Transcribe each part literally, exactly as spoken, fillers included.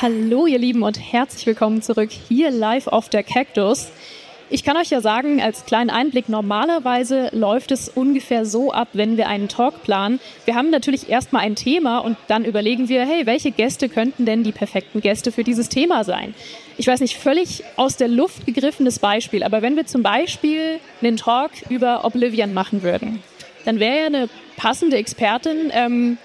Hallo ihr Lieben und herzlich willkommen zurück hier live auf der Cactus. Ich kann euch ja sagen, als kleinen Einblick, normalerweise läuft es ungefähr so ab, wenn wir einen Talk planen. Wir haben natürlich erstmal ein Thema und dann überlegen wir, hey, welche Gäste könnten denn die perfekten Gäste für dieses Thema sein? Ich weiß nicht, völlig aus der Luft gegriffenes Beispiel, aber wenn wir zum Beispiel einen Talk über Oblivion machen würden, dann wäre ja eine passende Expertin, ähm,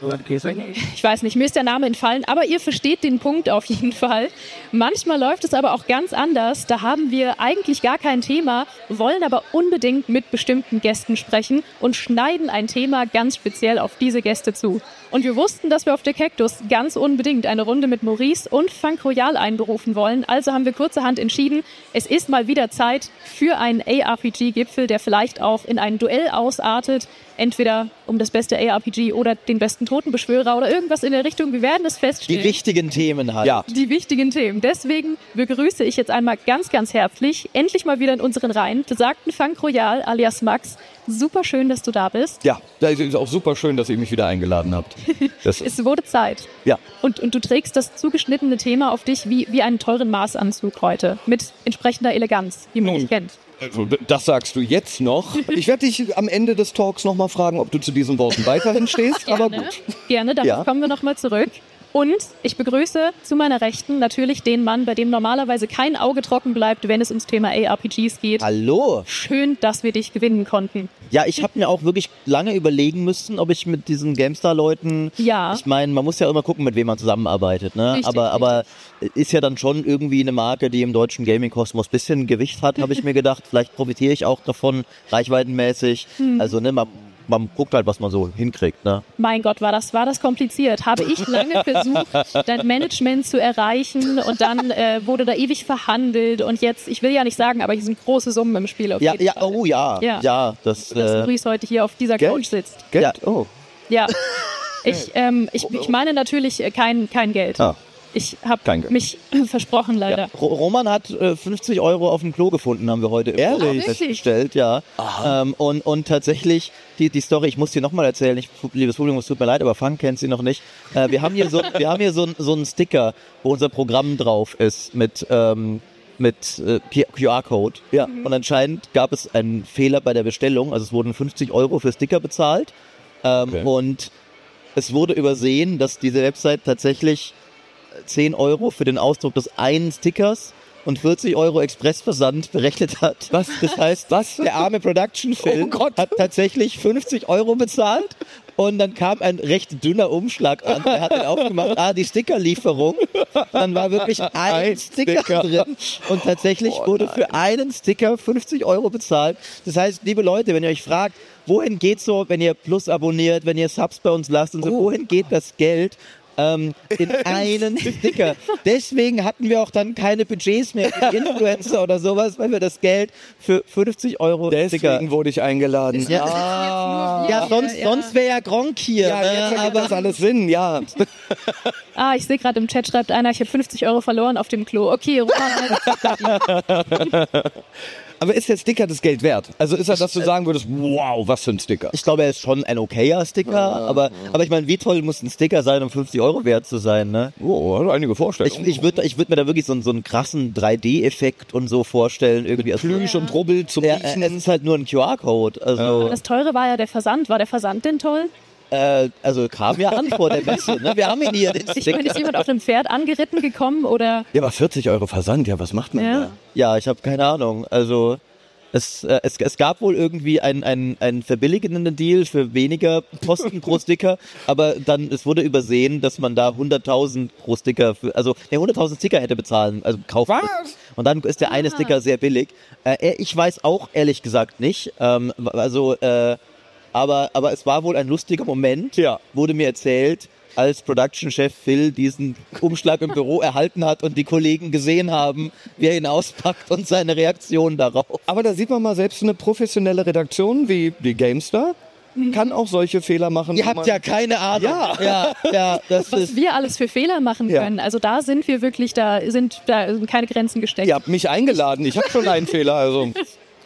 ich weiß nicht, mir ist der Name entfallen, aber ihr versteht den Punkt auf jeden Fall. Manchmal läuft es aber auch ganz anders. Da haben wir eigentlich gar kein Thema, wollen aber unbedingt mit bestimmten Gästen sprechen und schneiden ein Thema ganz speziell auf diese Gäste zu. Und wir wussten, dass wir auf der Cactus ganz unbedingt eine Runde mit Maurice und Funk Royal einberufen wollen. Also haben wir kurzerhand entschieden, es ist mal wieder Zeit für einen A R P G-Gipfel, der vielleicht auch in ein Duell ausartet. Entweder um das beste A R P G oder den besten Totenbeschwörer oder irgendwas in der Richtung. Wir werden es feststellen. Die wichtigen Themen halt. Ja. Die wichtigen Themen. Deswegen begrüße ich jetzt einmal ganz, ganz herzlich, endlich mal wieder in unseren Reihen, besagten Funk Royal alias Max. Super schön, dass du da bist. Ja, das ist auch super schön, dass ihr mich wieder eingeladen habt. Das es wurde Zeit. Ja. Und, und du trägst das zugeschnittene Thema auf dich wie, wie einen teuren Maßanzug heute. Mit entsprechender Eleganz, die man Nun, nicht kennt. Also, das sagst du jetzt noch. Ich werde dich am Ende des Talks nochmal fragen, ob du zu diesen Worten weiterhin stehst. Gerne, aber gut. Gerne, darauf Ja. kommen wir nochmal zurück. Und ich begrüße zu meiner Rechten natürlich den Mann, bei dem normalerweise kein Auge trocken bleibt, wenn es ums Thema A R P Gs geht. Hallo. Schön, dass wir dich gewinnen konnten. Ja, ich habe mir auch wirklich lange überlegen müssen, ob ich mit diesen GameStar-Leuten, Ja. ich meine, man muss ja immer gucken, mit wem man zusammenarbeitet, ne? Richtig, aber aber ist ja dann schon irgendwie eine Marke, die im deutschen Gaming-Kosmos ein bisschen Gewicht hat, habe ich mir gedacht. Vielleicht profitiere ich auch davon, reichweitenmäßig. Hm. Also ne, man, man guckt halt, was man so hinkriegt, ne? Mein Gott, war das, war das kompliziert. Habe ich lange versucht, dein Management zu erreichen und dann äh, wurde da ewig verhandelt und jetzt, ich will ja nicht sagen, aber hier sind große Summen im Spiel. Auf Ja, jeden ja, Fall. oh ja, Ja. ja, das, Dass äh, Maurice heute hier auf dieser Geld? Couch sitzt. Geld? Ja. Oh. Ja, ich, ähm, ich, ich meine natürlich äh, kein, kein Geld. Ah. Ich habe Kein Geld. mich versprochen leider. Ro- Roman hat äh, fünfzig Euro auf dem Klo gefunden, haben wir heute im Ehrlich? Podcast festgestellt, ja. Ähm, und, und tatsächlich, die, die Story, ich muss sie nochmal erzählen, ich, liebes Publikum, es tut mir leid, aber Funk kennt sie noch nicht. Äh, wir haben hier so, wir haben hier so, so einen Sticker, wo unser Programm drauf ist mit, ähm, mit äh, Q R-Code. Ja. Und anscheinend gab es einen Fehler bei der Bestellung, also es wurden fünfzig Euro für Sticker bezahlt. Ähm, Okay. Und es wurde übersehen, dass diese Website tatsächlich zehn Euro für den Ausdruck des einen Stickers und vierzig Euro Expressversand berechnet hat. Was? Das heißt, Was? der arme Production-Film Oh Gott. hat tatsächlich fünfzig Euro bezahlt und dann kam ein recht dünner Umschlag an. Er hat den aufgemacht, ah, die Stickerlieferung. Dann war wirklich ein, Ein Sticker, Sticker. drin und tatsächlich Oh wurde nein. für einen Sticker fünfzig Euro bezahlt. Das heißt, liebe Leute, wenn ihr euch fragt, wohin geht so, wenn ihr Plus abonniert, wenn ihr Subs bei uns lasst und so, Oh. wohin geht das Geld? Ähm, in einen Sticker. Deswegen hatten wir auch dann keine Budgets mehr für die Influencer oder sowas, weil wir das Geld für fünfzig Euro Sticker. Deswegen wurde ich eingeladen. Ja, Ah. ja, sonst, ja. sonst wäre ja Gronk hier. Ja, ne? jetzt ergibt aber das alles Sinn, ja. Ah, ich sehe gerade im Chat, schreibt einer, ich habe fünfzig Euro verloren auf dem Klo. Okay, Roman, Aber ist der Sticker das Geld wert? Also ist er, dass du sagen würdest, wow, was für ein Sticker? ich glaube, er ist schon ein okayer Sticker, aber, aber ich meine, wie toll muss ein Sticker sein, um fünfzig Euro wert zu sein, ne? Oh, hat einige Ich, Vorstellungen. ich würde ich würd mir da wirklich so, einen- so einen krassen drei D-Effekt und so vorstellen, irgendwie. Also, Plüsch und Rubbel zum ja, Riechen. es ist halt nur ein Q R-Code. Also, das Teure war ja der Versand. War der Versand denn toll? äh, also kam ja an vor der Messe, ne? Wir haben ihn hier, den Ich meine, Sticker. ist jemand auf einem Pferd angeritten gekommen oder? Ja, aber vierzig Euro Versand, ja, was macht man Ja. da? Ja, ich habe keine Ahnung. Also es, äh, es, es gab wohl irgendwie einen einen einen verbilligenden Deal für weniger Posten pro Sticker, aber dann es wurde übersehen, dass man da hunderttausend pro Sticker, für, also der hunderttausend Sticker hätte bezahlen, also kaufen. Was? Und dann ist der eine Sticker sehr billig. Äh, ich weiß auch ehrlich gesagt nicht. Ähm, also, äh, aber aber es war wohl ein lustiger Moment. Ja. Wurde mir erzählt, als Production-Chef Phil diesen Umschlag im Büro erhalten hat und die Kollegen gesehen haben, wie er ihn auspackt und seine Reaktion darauf. Aber da sieht man mal, selbst eine professionelle Redaktion wie die GameStar kann auch solche Fehler machen. Ihr wo habt man- ja keine Ahnung. Ja. ja, ja das Was ist... wir alles für Fehler machen Ja. können. Also da sind wir wirklich, da sind, da sind keine Grenzen gesteckt. Ihr habt mich eingeladen, ich habe schon einen Fehler, also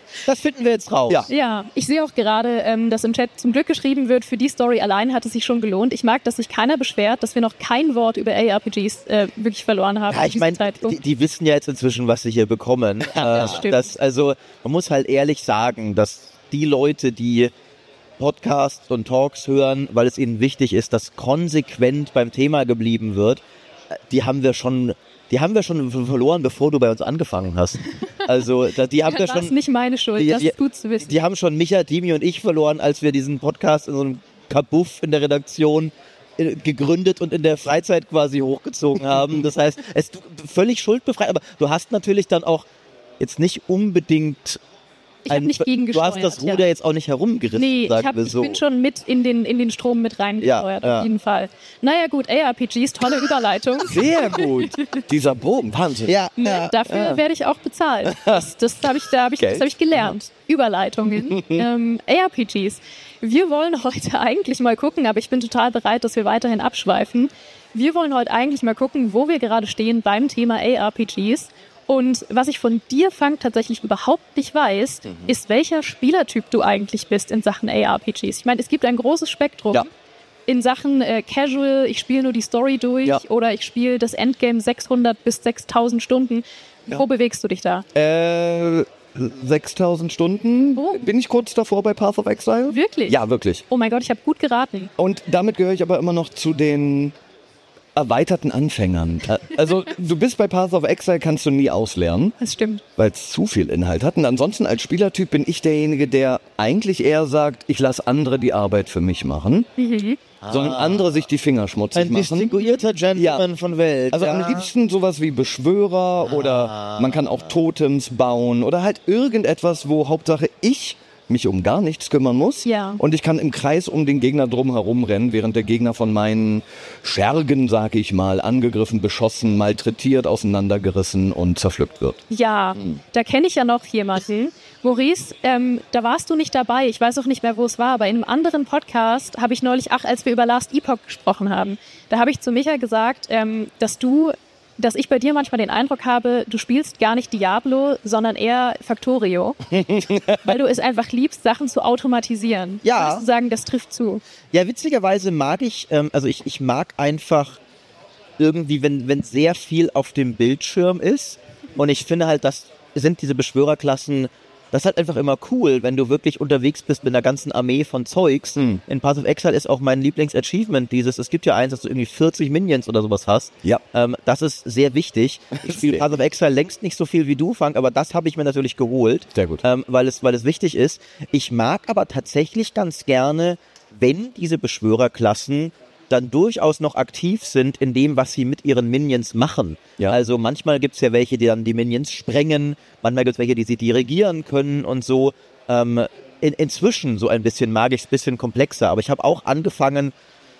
Das finden wir jetzt raus. Ja. Ja, ich sehe auch gerade, ähm, dass im Chat zum Glück geschrieben wird, für die Story allein hat es sich schon gelohnt. Ich mag, dass sich keiner beschwert, dass wir noch kein Wort über A R P Gs äh, wirklich verloren haben. Ja, ich meine, die, die wissen ja jetzt inzwischen, was sie hier bekommen. Ja, das äh, stimmt. Das, also man muss halt ehrlich sagen, dass die Leute, die Podcasts und Talks hören, weil es ihnen wichtig ist, dass konsequent beim Thema geblieben wird, die haben wir schon, die haben wir schon verloren, bevor du bei uns angefangen hast. Also da, die haben das wir ist schon. nicht meine Schuld, die, das die, ist gut zu wissen. Die haben schon Micha, Dimi und ich verloren, als wir diesen Podcast in so einem Kabuff in der Redaktion äh, gegründet und in der Freizeit quasi hochgezogen haben. Das heißt, es ist völlig schuldbefreit, aber du hast natürlich dann auch jetzt nicht unbedingt Ich habe ein- nicht gegen Du hast das Ruder ja. jetzt auch nicht herumgerissen, Nee, ich, sagen hab, wir ich so. bin schon mit in den, in den Strom mit reingesteuert, Ja, ja. auf jeden Fall. Naja gut, A R P Gs, tolle Überleitung. Sehr gut. Dieser Bogen, Wahnsinn. ja, Ne, ja. Dafür werde ich auch bezahlt. Das, das habe ich, da hab ich, das Geld? hab ich gelernt. Überleitungen. ähm, A R P Gs. Wir wollen heute eigentlich mal gucken, aber ich bin total bereit, dass wir weiterhin abschweifen. Wir wollen heute eigentlich mal gucken, wo wir gerade stehen beim Thema A R P Gs. Und was ich von dir, Frank, tatsächlich überhaupt nicht weiß, Mhm. ist, welcher Spielertyp du eigentlich bist in Sachen A R P Gs. Ich meine, es gibt ein großes Spektrum. Ja. In Sachen äh, Casual, ich spiele nur die Story durch Ja. oder ich spiele das Endgame sechshundert bis sechstausend Stunden. Wo bewegst du dich da? Äh, sechstausend Stunden. Oh. Bin ich kurz davor bei Path of Exile? Wirklich? Ja, wirklich. Oh mein Gott, ich habe gut geraten. Und damit gehöre ich aber immer noch zu den erweiterten Anfängern. Also du bist bei Path of Exile, kannst du nie auslernen, Das stimmt. weil es zu viel Inhalt hat. Und ansonsten als Spielertyp bin ich derjenige, der eigentlich eher sagt, ich lasse andere die Arbeit für mich machen, sondern andere sich die Finger schmutzig Ein machen. distinguierter Gentleman Ja. von Welt. Also ja. am liebsten sowas wie Beschwörer oder man kann auch Totems bauen oder halt irgendetwas, wo Hauptsache ich mich um gar nichts kümmern muss. Ja. Und ich kann im Kreis um den Gegner drum herum rennen, während der Gegner von meinen Schergen, sag ich mal, angegriffen, beschossen, malträtiert, auseinandergerissen und zerpflückt wird. Ja, da kenne ich ja noch jemanden. Maurice, ähm, da warst du nicht dabei. Ich weiß auch nicht mehr, wo es war, aber in einem anderen Podcast habe ich neulich, ach, als wir über Last Epoch gesprochen haben, da habe ich zu Micha gesagt, ähm, dass du, dass ich bei dir manchmal den Eindruck habe, du spielst gar nicht Diablo, sondern eher Factorio, weil du es einfach liebst, Sachen zu automatisieren. Ja. Würdest du sagen, das trifft zu? Ja, witzigerweise mag ich, ähm, also ich, ich mag einfach irgendwie, wenn, wenn sehr viel auf dem Bildschirm ist. Und ich finde halt, das sind diese Beschwörerklassen, das ist halt einfach immer cool, wenn du wirklich unterwegs bist mit einer ganzen Armee von Zeugs. Mhm. In Path of Exile ist auch mein Lieblings-Achievement dieses, es gibt ja eins, dass du irgendwie vierzig Minions oder sowas hast. Ja. Ähm, das ist sehr wichtig. Ich spiele Path of Exile längst nicht so viel wie du, Frank, aber das habe ich mir natürlich geholt. Sehr gut. Ähm, weil es, weil es wichtig ist. Ich mag aber tatsächlich ganz gerne, wenn diese Beschwörerklassen dann durchaus noch aktiv sind in dem, was sie mit ihren Minions machen. Ja. Also manchmal gibt's ja welche, die dann die Minions sprengen, manchmal gibt's welche, die sie dirigieren können und so. Ähm, in, inzwischen so ein bisschen mag ich's, bisschen komplexer, aber ich habe auch angefangen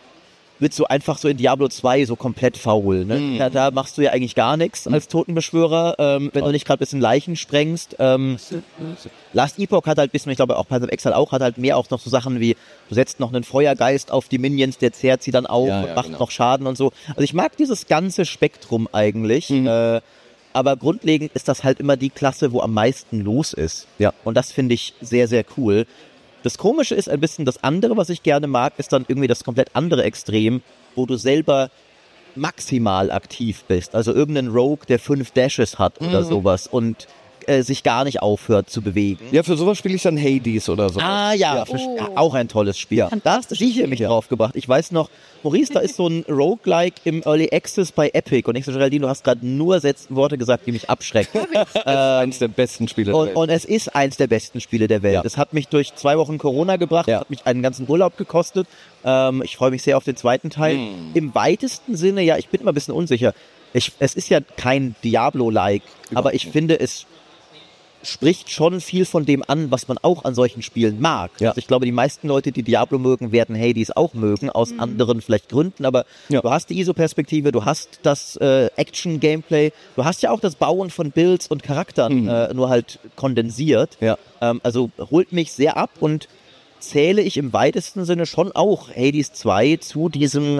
mit so einfach so in Diablo zwei so komplett faul. Ne? Mhm. Da, da machst du ja eigentlich gar nichts als Totenbeschwörer, ähm, wenn du nicht gerade ein bisschen Leichen sprengst. Ähm, Last Epoch hat halt ein bisschen, ich glaube auch Path of Exile auch, hat halt mehr auch noch so Sachen wie, du setzt noch einen Feuergeist auf die Minions, der zehrt sie dann auf Ja, und ja, macht genau. noch Schaden und so. Also ich mag dieses ganze Spektrum eigentlich, äh, aber grundlegend ist das halt immer die Klasse, wo am meisten los ist. Ja. Und das finde ich sehr, sehr cool. Das Komische ist ein bisschen das andere, was ich gerne mag, ist dann irgendwie das komplett andere Extrem, wo du selber maximal aktiv bist. Also irgendein Rogue, der fünf Dashes hat oder sowas und äh, sich gar nicht aufhört zu bewegen. Ja, für sowas spiele ich dann Hades oder so. Ah ja, für, Oh. ja, auch ein tolles Spiel. Da hast du sicher mich drauf gebracht. Ich weiß noch, Maurice, da ist so ein Roguelike im Early Access bei Epic und ich so, Geraldine, du hast gerade nur Sätze, Worte gesagt, die mich abschrecken. Eines der besten Spiele der Und, Welt. und es ist eins der besten Spiele der Welt. Ja. Es hat mich durch zwei Wochen Corona gebracht, Ja. hat mich einen ganzen Urlaub gekostet. Ähm, ich freue mich sehr auf den zweiten Teil. Hm. Im weitesten Sinne, ja, ich bin immer ein bisschen unsicher. Ich, es ist ja kein Diablo-like, aber ich finde, es spricht schon viel von dem an, was man auch an solchen Spielen mag. Ja. Also ich glaube, die meisten Leute, die Diablo mögen, werden Hades auch mögen, aus anderen vielleicht Gründen, aber Ja. du hast die I S O-Perspektive, du hast das äh, Action-Gameplay, du hast ja auch das Bauen von Builds und Charakteren, äh, nur halt kondensiert. Ja. Ähm, also holt mich sehr ab und zähle ich im weitesten Sinne schon auch Hades zwei zu diesem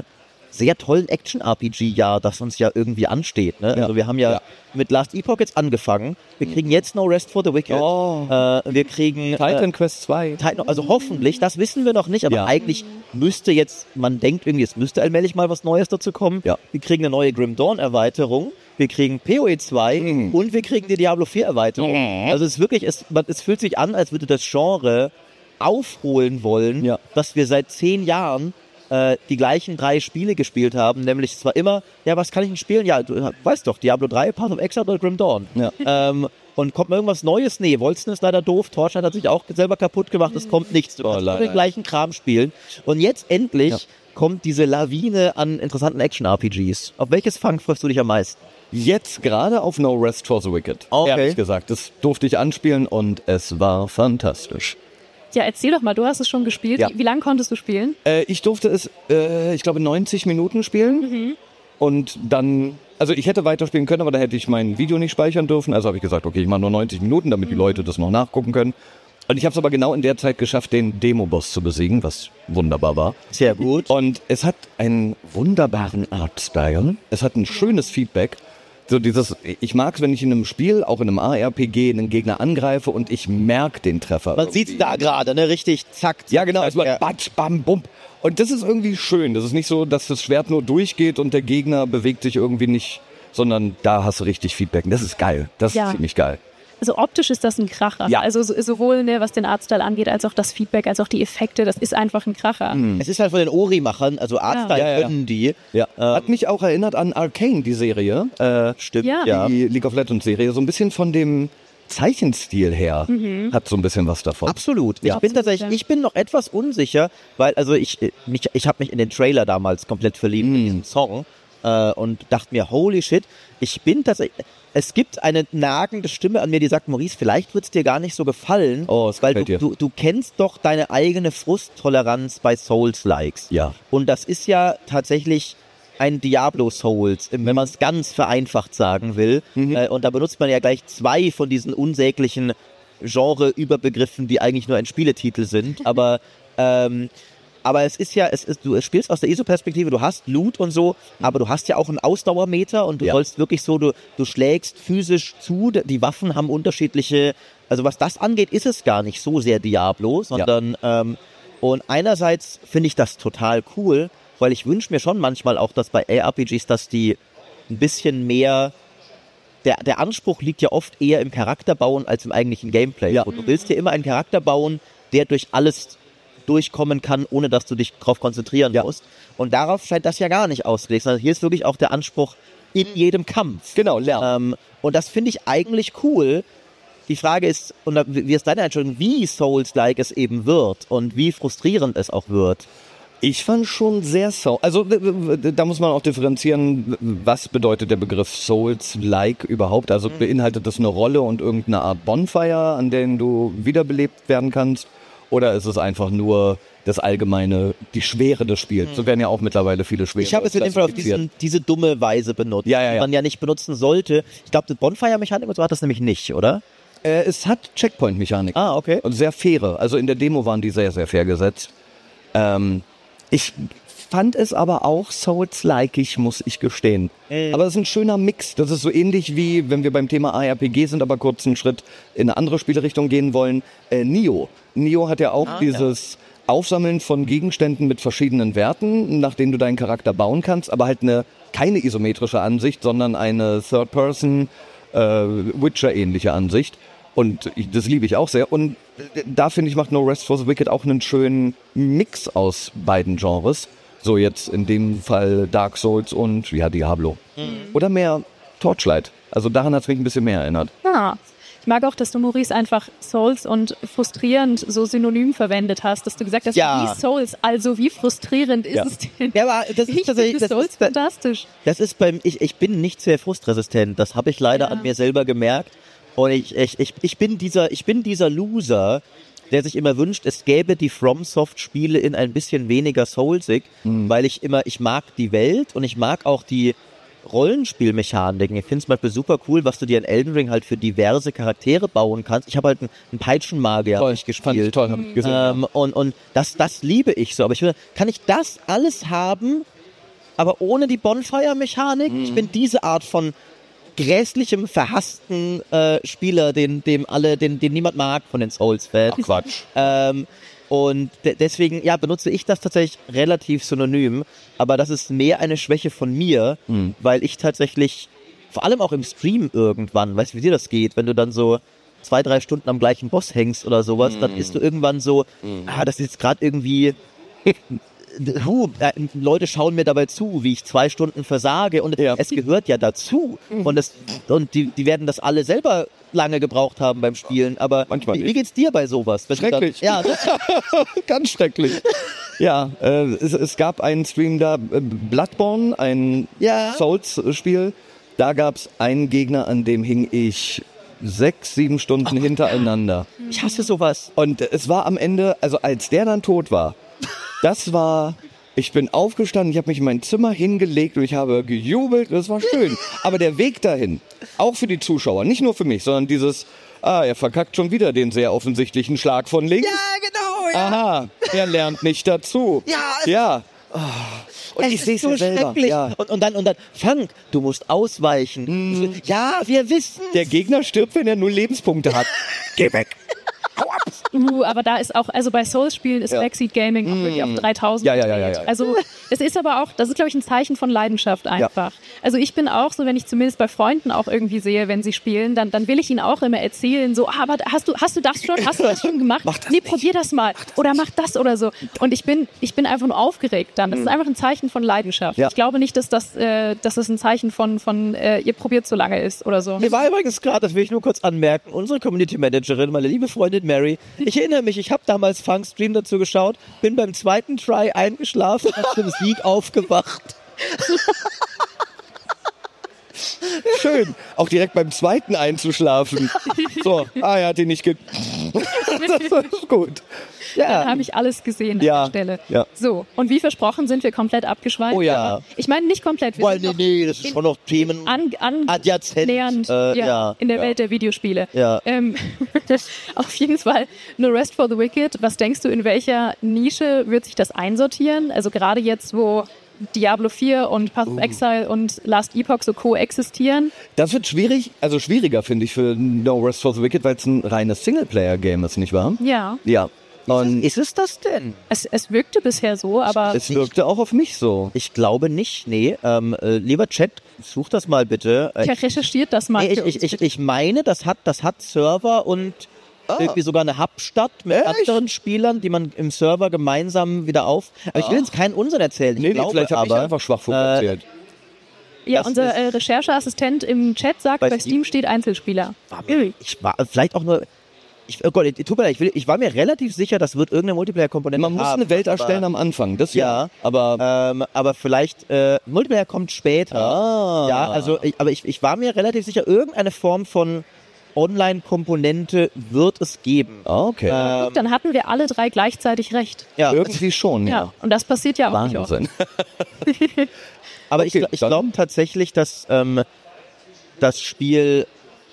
sehr tollen Action-R P G-Jahr, das uns ja irgendwie ansteht. Ne? Ja. Also wir haben ja, ja. mit Last Epoch jetzt angefangen. Wir kriegen jetzt No Rest for the Wicked. Oh. Äh, wir kriegen Titan äh, Quest zwei. Titan, also hoffentlich, das wissen wir noch nicht, aber Ja. eigentlich müsste jetzt, man denkt irgendwie, es müsste allmählich mal was Neues dazu kommen. Ja. Wir kriegen eine neue Grim Dawn Erweiterung, wir kriegen P O E zwei Mhm. und wir kriegen die Diablo vier Erweiterung. Mhm. Also es ist wirklich, es, man, es fühlt sich an, als würde das Genre aufholen wollen, Ja. dass wir seit zehn Jahren äh, die gleichen drei Spiele gespielt haben, nämlich es war immer, ja, was kann ich denn spielen? Ja, du weißt doch, Diablo drei, Path of Exile oder Grim Dawn. Ja. Ähm, und kommt mal irgendwas Neues? Nee, Wolsten ist leider doof, Torchlight hat sich auch selber kaputt gemacht, es kommt nichts. Du Oh, kannst nur leider. den gleichen Kram spielen. Und jetzt endlich Ja. kommt diese Lawine an interessanten Action-R P Gs. Auf welches Fang freust du dich am meisten? Jetzt gerade auf No Rest for the Wicked. Okay. Ehrlich gesagt, das durfte ich anspielen und es war fantastisch. Ja, erzähl doch mal, du hast es schon gespielt. Ja. Wie, wie lange konntest du spielen? Äh, ich durfte es, äh, ich glaube, neunzig Minuten spielen. Mhm. Und dann, also ich hätte weiterspielen können, aber da hätte ich mein Video nicht speichern dürfen. Also habe ich gesagt, okay, ich mache nur neunzig Minuten, damit die Leute das noch nachgucken können. Und ich habe es aber genau in der Zeit geschafft, den Demo-Boss zu besiegen, was wunderbar war. Sehr gut. Und es hat einen wunderbaren Artstyle. Es hat ein schönes Feedback. So dieses, ich mag es, wenn ich in einem Spiel, auch in einem A R P G, einen Gegner angreife und ich merke den Treffer. Man sieht's da gerade, ne? Richtig, zack, zack. Ja, genau, zack, es war ja. batsch, bam, bum. Und das ist irgendwie schön. Das ist nicht so, dass das Schwert nur durchgeht und der Gegner bewegt sich irgendwie nicht, sondern da hast du richtig Feedback. Und das ist geil. Das Ja. ist ziemlich geil. Also optisch ist das ein Kracher. Ja. Also so, sowohl ne, was den Artstyle angeht, als auch das Feedback, als auch die Effekte, das ist einfach ein Kracher. Es ist halt von den Ori-Machern, also Artstyle Ja, ja, ja. können die. Ja. Hat mich auch erinnert an Arcane, die Serie. Äh, Stimmt, Ja. ja. Die League of Legends Serie. So ein bisschen von dem Zeichenstil her hat so ein bisschen was davon. Absolut. Ich Ja. bin Absolut, tatsächlich, ja. ich bin noch etwas unsicher, weil also ich mich, ich habe mich in den Trailer damals komplett verliebt in diesen Song äh, und dachte mir, holy shit, ich bin tatsächlich. Es gibt eine nagende Stimme an mir, die sagt, Maurice, vielleicht wird's dir gar nicht so gefallen, Oh, es weil du, gefällt dir. du, du kennst doch deine eigene Frusttoleranz bei Souls-Likes. Ja. Und das ist ja tatsächlich ein Diablo Souls, wenn man es ganz vereinfacht sagen will. Mhm. Äh, und da benutzt man ja gleich zwei von diesen unsäglichen Genre-Überbegriffen, die eigentlich nur ein Spieletitel sind. Aber ähm, aber es ist ja, es ist, du spielst aus der I S O-Perspektive, du hast Loot und so, aber du hast ja auch einen Ausdauermeter und du Ja. sollst wirklich so, du, du schlägst physisch zu, die Waffen haben unterschiedliche, also was das angeht, ist es gar nicht so sehr Diablo, sondern ähm, und einerseits finde ich das total cool, weil ich wünsche mir schon manchmal auch, dass bei A R P Gs, dass die ein bisschen mehr, der, der Anspruch liegt ja oft eher im Charakterbauen als im eigentlichen Gameplay. Ja. Und du willst dir immer einen Charakter bauen, der durch alles durchkommen kann, ohne dass du dich darauf konzentrieren Ja. musst. Und darauf scheint das ja gar nicht ausgelegt, sondern hier ist wirklich auch der Anspruch in jedem Kampf. Genau, lernen. Ähm, und das finde ich eigentlich cool. Die Frage ist, und da- wie ist deine Einstellung, wie Souls-like es eben wird und wie frustrierend es auch wird. Ich fand schon sehr so. Also w- w- da muss man auch differenzieren, was bedeutet der Begriff Souls-like überhaupt? Also beinhaltet das eine Rolle und irgendeine Art Bonfire, an denen du wiederbelebt werden kannst? Oder ist es einfach nur das allgemeine, die Schwere des Spiels? So werden ja auch mittlerweile viele Schwere Ich habe es in dem Fall auf klassifiziert. diesen, diese dumme Weise benutzt, Ja, ja, die ja. man ja nicht benutzen sollte. Ich glaube, die Bonfire-Mechanik und so hat das nämlich nicht, oder? Äh, es hat Checkpoint-Mechanik. Ah, okay. Und sehr faire. Also in der Demo waren die sehr, sehr fair gesetzt. Ähm, ich fand es aber auch Souls-like, muss ich gestehen. Äh. Aber es ist ein schöner Mix. Das ist so ähnlich wie, wenn wir beim Thema A R P G sind, aber kurz einen Schritt in eine andere Spielerichtung gehen wollen, äh, Nioh. Nioh hat ja auch Ah, dieses Aufsammeln von Gegenständen mit verschiedenen Werten, nach denen du deinen Charakter bauen kannst, aber halt eine keine isometrische Ansicht, sondern eine Third-Person, äh, Witcher-ähnliche Ansicht. Und ich, das liebe ich auch sehr. Und äh, da finde ich, macht No Rest for the Wicked auch einen schönen Mix aus beiden Genres. So jetzt in dem Fall Dark Souls und ja, Diablo. Oder mehr Torchlight. Also daran hat es mich ein bisschen mehr erinnert. Ah. Ich mag auch, dass du, Maurice, einfach Souls und frustrierend so synonym verwendet hast, dass du gesagt hast, Ja. wie Souls, also wie frustrierend ist Ja. es denn? Ja, aber das ist Ich tatsächlich, finde das Souls ist, bei- fantastisch. das ist beim, ich, ich bin nicht sehr frustresistent. Das habe ich leider Ja. an mir selber gemerkt. Und ich, ich, ich, ich bin dieser, ich bin dieser Loser, der sich immer wünscht, es gäbe die FromSoft-Spiele in ein bisschen weniger soulsig, weil ich immer, ich mag die Welt und ich mag auch die Rollenspielmechaniken. Ich finde es zum Beispiel super cool, was du dir in Elden Ring halt für diverse Charaktere bauen kannst. Ich habe halt einen, einen Peitschenmagier hab ich gespielt. Fand ich toll, hab ich gesehen. Ähm, und und das, das liebe ich so. Aber ich will, kann ich das alles haben aber ohne die Bonfire-Mechanik. Mhm. Ich bin diese Art von grässlichem, verhassten äh, Spieler, den, dem alle, den, den niemand mag von den Souls-Fans. Ach, Quatsch. Ähm, und de- deswegen, ja, benutze ich das tatsächlich relativ synonym, aber das ist mehr eine Schwäche von mir, mhm. weil ich tatsächlich, vor allem auch im Stream irgendwann, weißt du, wie dir das geht, wenn du dann so zwei, drei Stunden am gleichen Boss hängst oder sowas, mhm. dann ist du irgendwann so, mhm. ah, das ist jetzt gerade irgendwie... Huh, äh, Leute schauen mir dabei zu, wie ich zwei Stunden versage und ja. es gehört ja dazu mhm. und, es, und die, die werden das alle selber lange gebraucht haben beim Spielen, aber manchmal wie, wie geht's dir bei sowas? Schrecklich. Dann, ja, ganz schrecklich. Ja, äh, es, es gab einen Stream da, äh, Bloodborne, ein ja. Souls-Spiel, da gab's einen Gegner, an dem hing ich sechs, sieben Stunden oh, hintereinander. Ich hasse sowas. Und es war am Ende, also als der dann tot war, das war, ich bin aufgestanden, ich habe mich in mein Zimmer hingelegt und ich habe gejubelt, das war schön. Aber der Weg dahin, auch für die Zuschauer, nicht nur für mich, sondern dieses, ah, er verkackt schon wieder den sehr offensichtlichen Schlag von links. Ja, genau, ja. Aha, er lernt nicht dazu. Ja. Ja. Oh. Und es ich sehe es so ja selber. Schrecklich. Ja. Und, und dann, und dann, Frank, du musst ausweichen. Mm. Ja, wir wissen. Der Gegner stirbt, wenn er null Lebenspunkte hat. Geh weg. Uh, aber da ist auch, also bei Souls-Spielen ist ja. Backseat Gaming auch wirklich auf dreitausend. Ja, ja, ja, ja, ja. Also es ist aber auch, das ist glaube ich ein Zeichen von Leidenschaft einfach. Ja. Also ich bin auch so, wenn ich zumindest bei Freunden auch irgendwie sehe, wenn sie spielen, dann, dann will ich ihnen auch immer erzählen, so, ah, aber hast du, hast du das schon, hast du das schon gemacht? Mach das nee, nicht. probier das mal. Mach das oder mach das oder so. Und ich bin, ich bin einfach nur aufgeregt dann. Das mhm. ist einfach ein Zeichen von Leidenschaft. Ja. Ich glaube nicht, dass das, äh, dass das ein Zeichen von, von äh, ihr probiert so lange ist oder so. Mir war übrigens gerade, das will ich nur kurz anmerken, unsere Community Managerin, meine liebe Freundin Mary, ich erinnere mich, ich habe damals Funks Stream dazu geschaut, bin beim zweiten Try eingeschlafen, hab zum Sieg aufgewacht. Schön, auch direkt beim zweiten einzuschlafen. So, ah, er hat ihn nicht ge... Das ist gut. Ja. Dann habe ich alles gesehen an ja. der Stelle. Ja. So, und wie versprochen sind wir komplett abgeschweift. Oh ja. Ich meine nicht komplett. Wir Well, nee, nee, das ist schon noch Themen an, an adjazent. Äh, ja, ja. in der ja. Welt der Videospiele. Ja. Ähm, auf jeden Fall No Rest for the Wicked. Was denkst du, in welcher Nische wird sich das einsortieren? Also gerade jetzt, wo Diablo vier und Path of uh. Exile und Last Epoch so koexistieren. Das wird schwierig, also schwieriger finde ich für No Rest for the Wicked, weil es ein reines Singleplayer-Game ist, nicht wahr? Ja. Ja. Und ist es das denn? Es, es wirkte bisher so, aber... Es wirkte auch auf mich so. Ich glaube nicht, nee. Ähm, äh, lieber Chat, such das mal bitte. Ja, recherchiert das mal. Nee, ich, ich, ich, ich meine, das hat, das hat Server und ah. irgendwie sogar eine Hubstadt mit Echt? anderen Spielern, die man im Server gemeinsam wieder auf... Aber ich will jetzt keinen Unsinn erzählen. Ich nee, glaube, nee, vielleicht habe ich einfach Schwachfunk äh, erzählt. Ja, unser äh, Rechercheassistent im Chat sagt, bei, bei Steam steht Einzelspieler. War mir, ich war vielleicht auch nur... Ich, oh Gott, ich, tut mir leid, ich, will, ich war mir relativ sicher, das wird irgendeine Multiplayer-Komponente haben. Man muss eine Welt erstellen am Anfang, das ja. ja aber ähm, aber vielleicht, äh, Multiplayer kommt später. Ah. Ja, also, ich, aber ich, ich war mir relativ sicher, irgendeine Form von Online-Komponente wird es geben. Okay. Ähm, Gut, dann hatten wir alle drei gleichzeitig recht. Ja. Irgendwie schon, ja. ja. Und das passiert ja auch Wahnsinn. nicht oft. Aber okay, ich, ich glaube tatsächlich, dass ähm, das Spiel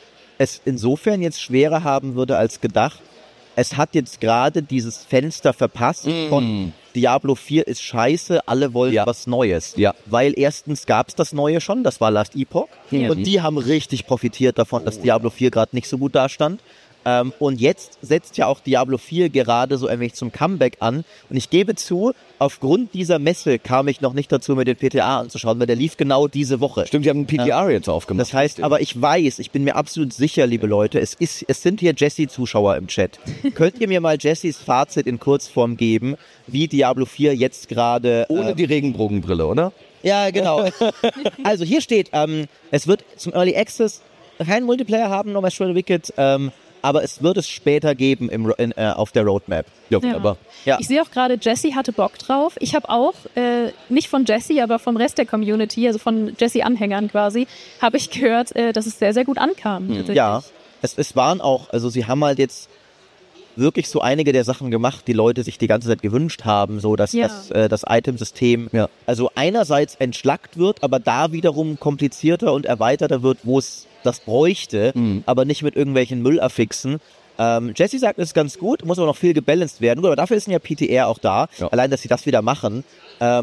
es insofern jetzt schwerer haben würde als gedacht. Es hat jetzt gerade dieses Fenster verpasst mm. von Diablo vier ist scheiße, alle wollen ja. was Neues. Ja. Weil erstens gab es das Neue schon, das war Last Epoch. Ja. Und die haben richtig profitiert davon, dass Diablo vier gerade nicht so gut dastand. Ähm, und jetzt setzt ja auch Diablo vier gerade so ein wenig zum Comeback an. Und ich gebe zu, aufgrund dieser Messe kam ich noch nicht dazu, mir den P T A anzuschauen, weil der lief genau diese Woche. Stimmt, die haben einen P T A ja. jetzt aufgemacht. Das heißt, aber ich weiß, ich bin mir absolut sicher, liebe Leute, es ist, es sind hier Jesse-Zuschauer im Chat. Könnt ihr mir mal Jessys Fazit in Kurzform geben, wie Diablo vier jetzt gerade... Ohne äh, die Regenbogenbrille, oder? Ja, genau. Also hier steht, ähm, es wird zum Early Access keinen Multiplayer haben, No Rest for the Wicked, ähm, aber es wird es später geben im, in, äh, auf der Roadmap. Ja, ja. Aber, ja. Ich sehe auch gerade, Jesse hatte Bock drauf. Ich habe auch, äh, nicht von Jesse, aber vom Rest der Community, also von Jesse-Anhängern quasi, habe ich gehört, äh, dass es sehr, sehr gut ankam. Hm. Ja, es, es waren auch, also sie haben halt jetzt wirklich so einige der Sachen gemacht, die Leute sich die ganze Zeit gewünscht haben, so dass ja. das, äh, das Item-System ja. also einerseits entschlackt wird, aber da wiederum komplizierter und erweiterter wird, wo es das bräuchte, mhm. aber nicht mit irgendwelchen Müllaffixen. Ähm, Jesse sagt, es ist ganz gut, muss aber noch viel gebalanced werden. Gut, aber dafür ist ja P T R auch da, ja. allein, dass sie das wieder machen. Ähm,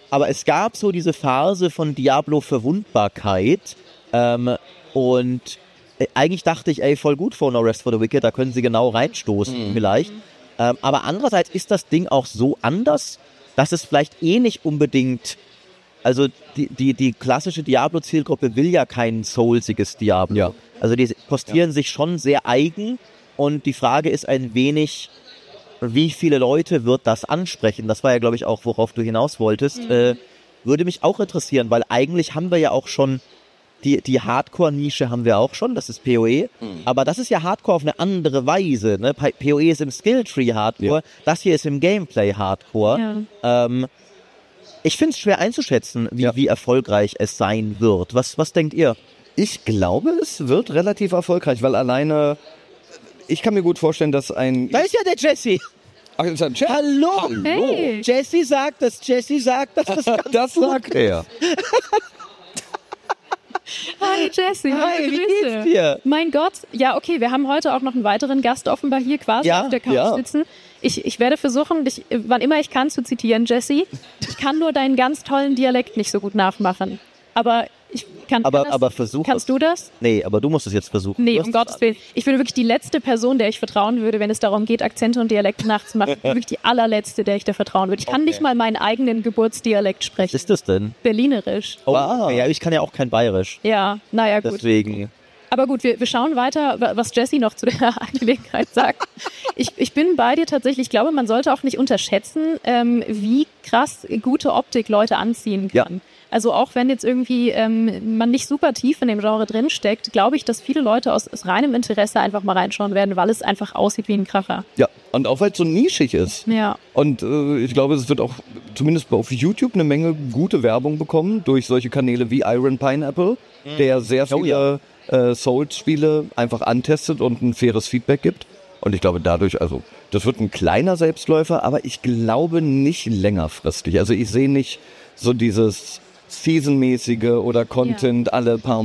aber es gab so diese Phase von Diablo-Verwundbarkeit ähm, und äh, eigentlich dachte ich, ey, voll gut vor No Rest for the Wicked, da können sie genau reinstoßen Mhm. vielleicht. Ähm, aber andererseits ist das Ding auch so anders, dass es vielleicht eh nicht unbedingt, also die, die, die klassische Diablo-Zielgruppe will ja kein soulsiges Diablo. Ja. Also die postieren sich schon sehr eigen und die Frage ist ein wenig, wie viele Leute wird das ansprechen? Das war ja, glaube ich, auch, worauf du hinaus wolltest. Mhm. Äh, würde mich auch interessieren, weil eigentlich haben wir ja auch schon die, die Hardcore-Nische haben wir auch schon, das ist P O E, Mhm. aber das ist ja Hardcore auf eine andere Weise. Ne? P O E ist im Skilltree Hardcore, Ja. das hier ist im Gameplay Hardcore. Ja. Ähm, ich finde es schwer einzuschätzen, wie, Ja. wie erfolgreich es sein wird. Was, was denkt ihr? Ich glaube, es wird relativ erfolgreich, weil alleine, ich kann mir gut vorstellen, dass ein... Da ist ja der Jesse. Ach, ist ein Chat? Hallo. Hey. Jesse sagt das, Jesse sagt das. Das ganz Das sagt er. Hi Jesse, Hi, wie Grüße. geht's dir? Mein Gott, ja okay, wir haben heute auch noch einen weiteren Gast offenbar hier quasi Ja, auf der Couch ja. sitzen. Ich, ich werde versuchen, dich, wann immer ich kann, zu zitieren, Jesse. Ich kann nur deinen ganz tollen Dialekt nicht so gut nachmachen. Aber ich kann, Aber- kann das, aber versuch Kannst es. du das? Nee, aber du musst es jetzt versuchen. Nee, Du um hast- Gottes Willen. Ich bin wirklich die letzte Person, der ich vertrauen würde, wenn es darum geht, Akzente und Dialekte nachzumachen. Ich bin wirklich die allerletzte, der ich da vertrauen würde. Ich kann nicht mal meinen eigenen Geburtsdialekt Was sprechen. ist das denn? Berlinerisch. Oh, Wow. ja, ich kann ja auch kein Bayerisch. Ja, naja, gut. Deswegen. Aber gut, wir, wir schauen weiter, wa- was Jessie noch zu der Angelegenheit sagt. Ich, ich bin bei dir tatsächlich. Ich glaube, man sollte auch nicht unterschätzen, ähm, wie krass gute Optik Leute anziehen kann. Ja. Also auch wenn jetzt irgendwie ähm, man nicht super tief in dem Genre drinsteckt, glaube ich, dass viele Leute aus, aus reinem Interesse einfach mal reinschauen werden, weil es einfach aussieht wie ein Kracher. Ja, und auch weil es so nischig ist. Ja. Und äh, ich glaube, es wird auch zumindest auf YouTube eine Menge gute Werbung bekommen durch solche Kanäle wie Iron Pineapple, der sehr Oh viele äh, Souls-Spiele einfach antestet und ein faires Feedback gibt. Und ich glaube dadurch, also das wird ein kleiner Selbstläufer, aber ich glaube nicht längerfristig. Also ich sehe nicht so dieses Season-mäßige oder Content alle paar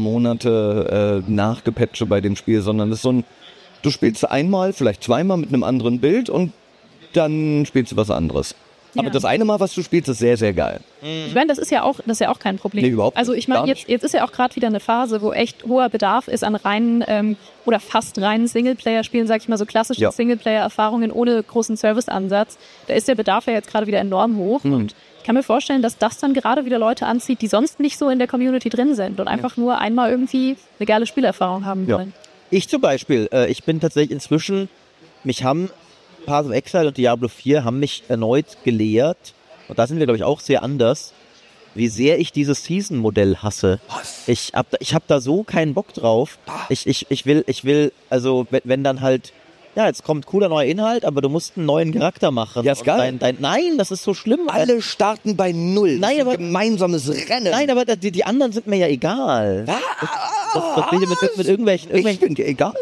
Monate äh, nachgepatche bei dem Spiel, sondern es ist so ein, du spielst einmal, vielleicht zweimal mit einem anderen Bild und dann spielst du was anderes. Aber Ja. das eine Mal, was du spielst, ist sehr, sehr geil. Ich meine, das ist ja auch, das ist ja auch kein Problem. Nee, überhaupt Also ich nicht. Gar meine, jetzt, jetzt ist ja auch gerade wieder eine Phase, wo echt hoher Bedarf ist an reinen ähm, oder fast reinen Singleplayer-Spielen, sag ich mal, so klassische Ja. Singleplayer-Erfahrungen ohne großen Serviceansatz. Da ist der Bedarf ja jetzt gerade wieder enorm hoch Mhm. und ich kann mir vorstellen, dass das dann gerade wieder Leute anzieht, die sonst nicht so in der Community drin sind und einfach nur einmal irgendwie eine geile Spielerfahrung haben Ja. wollen. Ich zum Beispiel, äh, ich bin tatsächlich inzwischen, mich haben Path of Exile und Diablo vier haben mich erneut gelehrt, und da sind wir, glaube ich, auch sehr anders, wie sehr ich dieses Season-Modell hasse. Was? Ich hab, da- ich hab da so keinen Bock drauf. Ich, ich, ich will, ich will, also wenn, wenn dann halt, ja, jetzt kommt cooler neuer Inhalt, aber du musst einen neuen Charakter machen. Ja, ist Und geil. Dein, dein, nein, das ist so schlimm. Alle starten bei Null. Nein, aber- gemeinsames Rennen. Nein, aber die, die anderen sind mir ja egal. Das, das will ich mit, mit, mit irgendwelchen, ich irgendwelchen bin dir egal.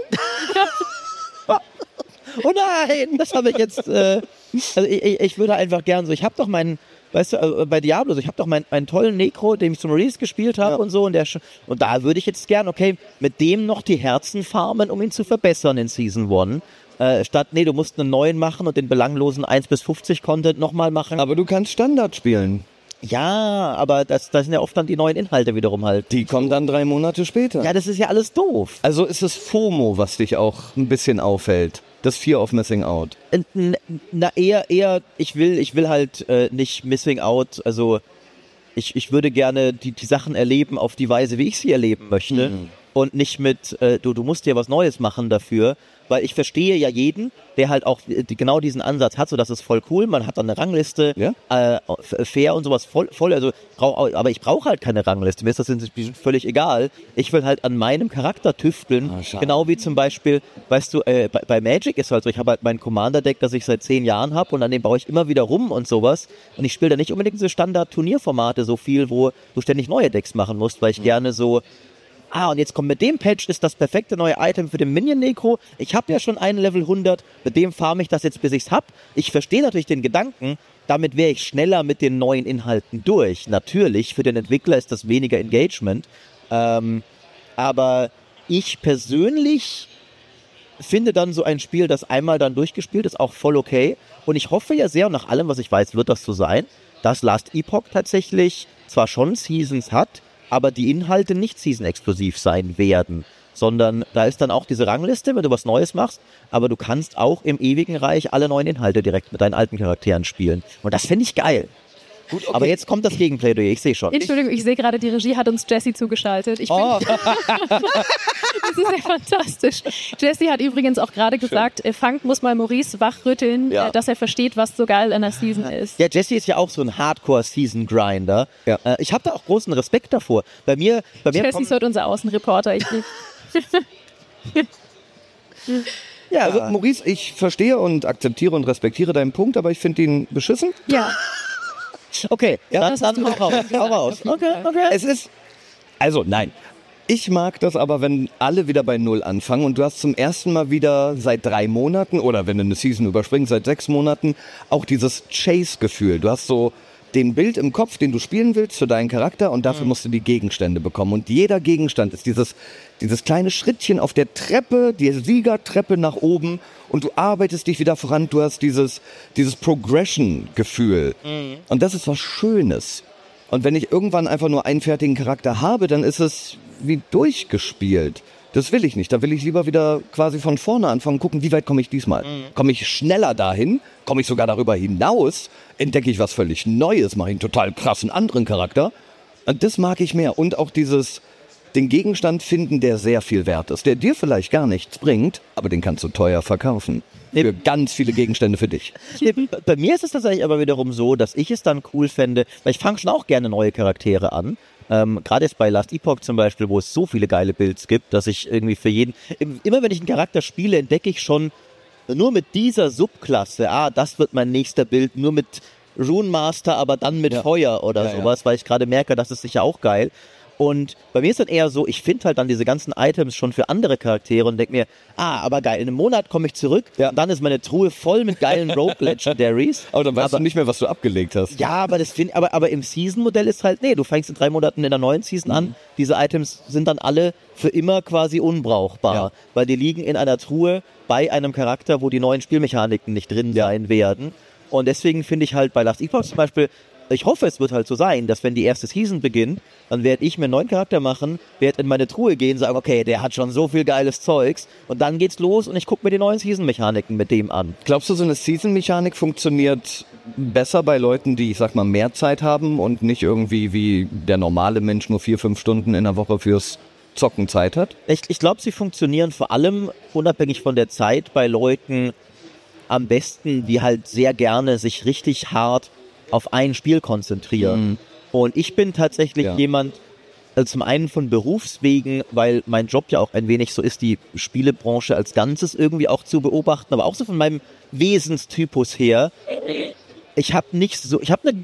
Oh nein, das habe ich jetzt. Äh, also ich, ich, ich würde einfach gern so. Ich habe doch meinen, weißt du, äh, bei Diablo, so, ich habe doch meinen, meinen tollen Necro, den ich zum Release gespielt habe Ja. und so. Und, der, sch- und da würde ich jetzt gern, okay, mit dem noch die Herzen farmen, um ihn zu verbessern in Season One. Äh, statt, nee, du musst einen neuen machen und den belanglosen eins bis fünfzig Content nochmal machen. Aber du kannst Standard spielen. Ja, aber das, das sind ja oft dann die neuen Inhalte wiederum halt. Die kommen dann drei Monate später. Ja, das ist ja alles doof. Also ist es FOMO, was dich auch ein bisschen auffällt. Das Fear of Missing Out. N- n- Na, eher, eher, ich will, ich will halt äh, nicht missing out, also ich, ich würde gerne die, die Sachen erleben auf die Weise, wie ich sie erleben möchte und nicht mit, äh, du, du musst dir was Neues machen dafür, weil ich verstehe ja jeden, der halt auch die, genau diesen Ansatz hat, so das ist voll cool, man hat dann eine Rangliste, Ja. äh, f- fair und sowas voll, voll also brauch, aber ich brauche halt keine Rangliste, mir ist das inzwischen völlig egal, ich will halt an meinem Charakter tüfteln, Ah, schade. genau wie zum Beispiel, weißt du, äh, bei, bei Magic ist halt so, ich habe halt mein Commander-Deck, das ich seit zehn Jahren habe und an dem baue ich immer wieder rum und sowas und ich spiele da nicht unbedingt diese Standard-Turnierformate so viel, wo du ständig neue Decks machen musst, weil ich gerne so ah, und jetzt kommt mit dem Patch ist das perfekte neue Item für den Minion-Necro. Ich habe ja schon einen Level hundert, mit dem farme ich das jetzt, bis ich's hab. Ich verstehe natürlich den Gedanken, damit wäre ich schneller mit den neuen Inhalten durch. Natürlich, für den Entwickler ist das weniger Engagement. Ähm, aber ich persönlich finde dann so ein Spiel, das einmal dann durchgespielt ist, auch voll okay. Und ich hoffe ja sehr, und nach allem, was ich weiß, wird das so sein, dass Last Epoch tatsächlich zwar schon Seasons hat, aber die Inhalte nicht Season-exklusiv sein werden. Sondern da ist dann auch diese Rangliste, wenn du was Neues machst, aber du kannst auch im ewigen Reich alle neuen Inhalte direkt mit deinen alten Charakteren spielen. Und das finde ich geil. Gut, okay. Aber jetzt kommt das Gegenplädoyer, ich sehe schon. Entschuldigung, ich sehe gerade, die Regie hat uns Jessie zugeschaltet. Ich bin oh. Das ist ja fantastisch. Jessie hat übrigens auch gerade gesagt, äh, Funk muss mal Maurice wachrütteln, ja. äh, dass er versteht, was so geil an der Season ist. Ja, Jessie ist ja auch so ein Hardcore-Season-Grinder. Ja. Äh, ich habe da auch großen Respekt davor. Bei mir, bei mir Jessie ist heute unser Außenreporter, ich nicht. Ja, also Maurice, ich verstehe und akzeptiere und respektiere deinen Punkt, aber ich finde ihn beschissen. Ja. Okay, ja, dann, dann hau raus. Hau raus. Okay, okay. Es ist, also nein, ich mag das aber, wenn alle wieder bei Null anfangen und du hast zum ersten Mal wieder seit drei Monaten oder wenn du eine Season überspringst, seit sechs Monaten auch dieses Chase-Gefühl. Du hast so den Bild im Kopf, den du spielen willst für deinen Charakter und dafür mhm. musst du die Gegenstände bekommen. Und jeder Gegenstand ist dieses, dieses kleine Schrittchen auf der Treppe, die Siegertreppe nach oben und du arbeitest dich wieder voran. Du hast dieses, dieses Progression-Gefühl. Mhm. Und das ist was Schönes. Und wenn ich irgendwann einfach nur einen fertigen Charakter habe, dann ist es wie durchgespielt. Das will ich nicht. Da will ich lieber wieder quasi von vorne anfangen, gucken, wie weit komme ich diesmal. Mhm. Komme ich schneller dahin? Komme ich sogar darüber hinaus? Entdecke ich was völlig Neues? Mache ich einen total krassen anderen Charakter? Und das mag ich mehr. Und auch dieses, den Gegenstand finden, der sehr viel wert ist. Der dir vielleicht gar nichts bringt, aber den kannst du teuer verkaufen. Für ganz viele Gegenstände für dich. Bei mir ist es tatsächlich aber wiederum so, dass ich es dann cool fände, weil ich fange schon auch gerne neue Charaktere an. Ähm, gerade jetzt bei Last Epoch zum Beispiel, wo es so viele geile Builds gibt, dass ich irgendwie für jeden, immer wenn ich einen Charakter spiele, entdecke ich schon nur mit dieser Subklasse, ah, das wird mein nächster Bild, nur mit Rune Master, aber dann mit ja. Feuer oder ja, sowas, ja. weil ich gerade merke, das ist sicher auch geil. Und bei mir ist dann eher so, ich finde halt dann diese ganzen Items schon für andere Charaktere und denke mir, ah, aber geil, in einem Monat komme ich zurück, ja. und dann ist meine Truhe voll mit geilen Rogue Legendaries. Aber dann weißt aber, du nicht mehr, was du abgelegt hast. Ja, aber das find, aber, aber im Season-Modell ist halt, nee, du fängst in drei Monaten in der neuen Season mhm. an, diese Items sind dann alle für immer quasi unbrauchbar, ja. weil die liegen in einer Truhe bei einem Charakter, wo die neuen Spielmechaniken nicht drin ja. sein werden. Und deswegen finde ich halt bei Last Epoch zum Beispiel, ich hoffe, es wird halt so sein, dass wenn die erste Season beginnt, dann werde ich mir einen neuen Charakter machen, werde in meine Truhe gehen, sagen, okay, der hat schon so viel geiles Zeugs und dann geht's los und ich gucke mir die neuen Season-Mechaniken mit dem an. Glaubst du, so eine Season-Mechanik funktioniert besser bei Leuten, die, ich sag mal, mehr Zeit haben und nicht irgendwie wie der normale Mensch nur vier, fünf Stunden in der Woche fürs Zocken Zeit hat? Ich, ich glaube, sie funktionieren vor allem unabhängig von der Zeit bei Leuten am besten, die halt sehr gerne sich richtig hart auf ein Spiel konzentrieren. Mhm. Und ich bin tatsächlich ja. jemand, also zum einen von Berufswegen, weil mein Job ja auch ein wenig so ist, die Spielebranche als Ganzes irgendwie auch zu beobachten, aber auch so von meinem Wesenstypus her. Ich habe nicht so, ich habe eine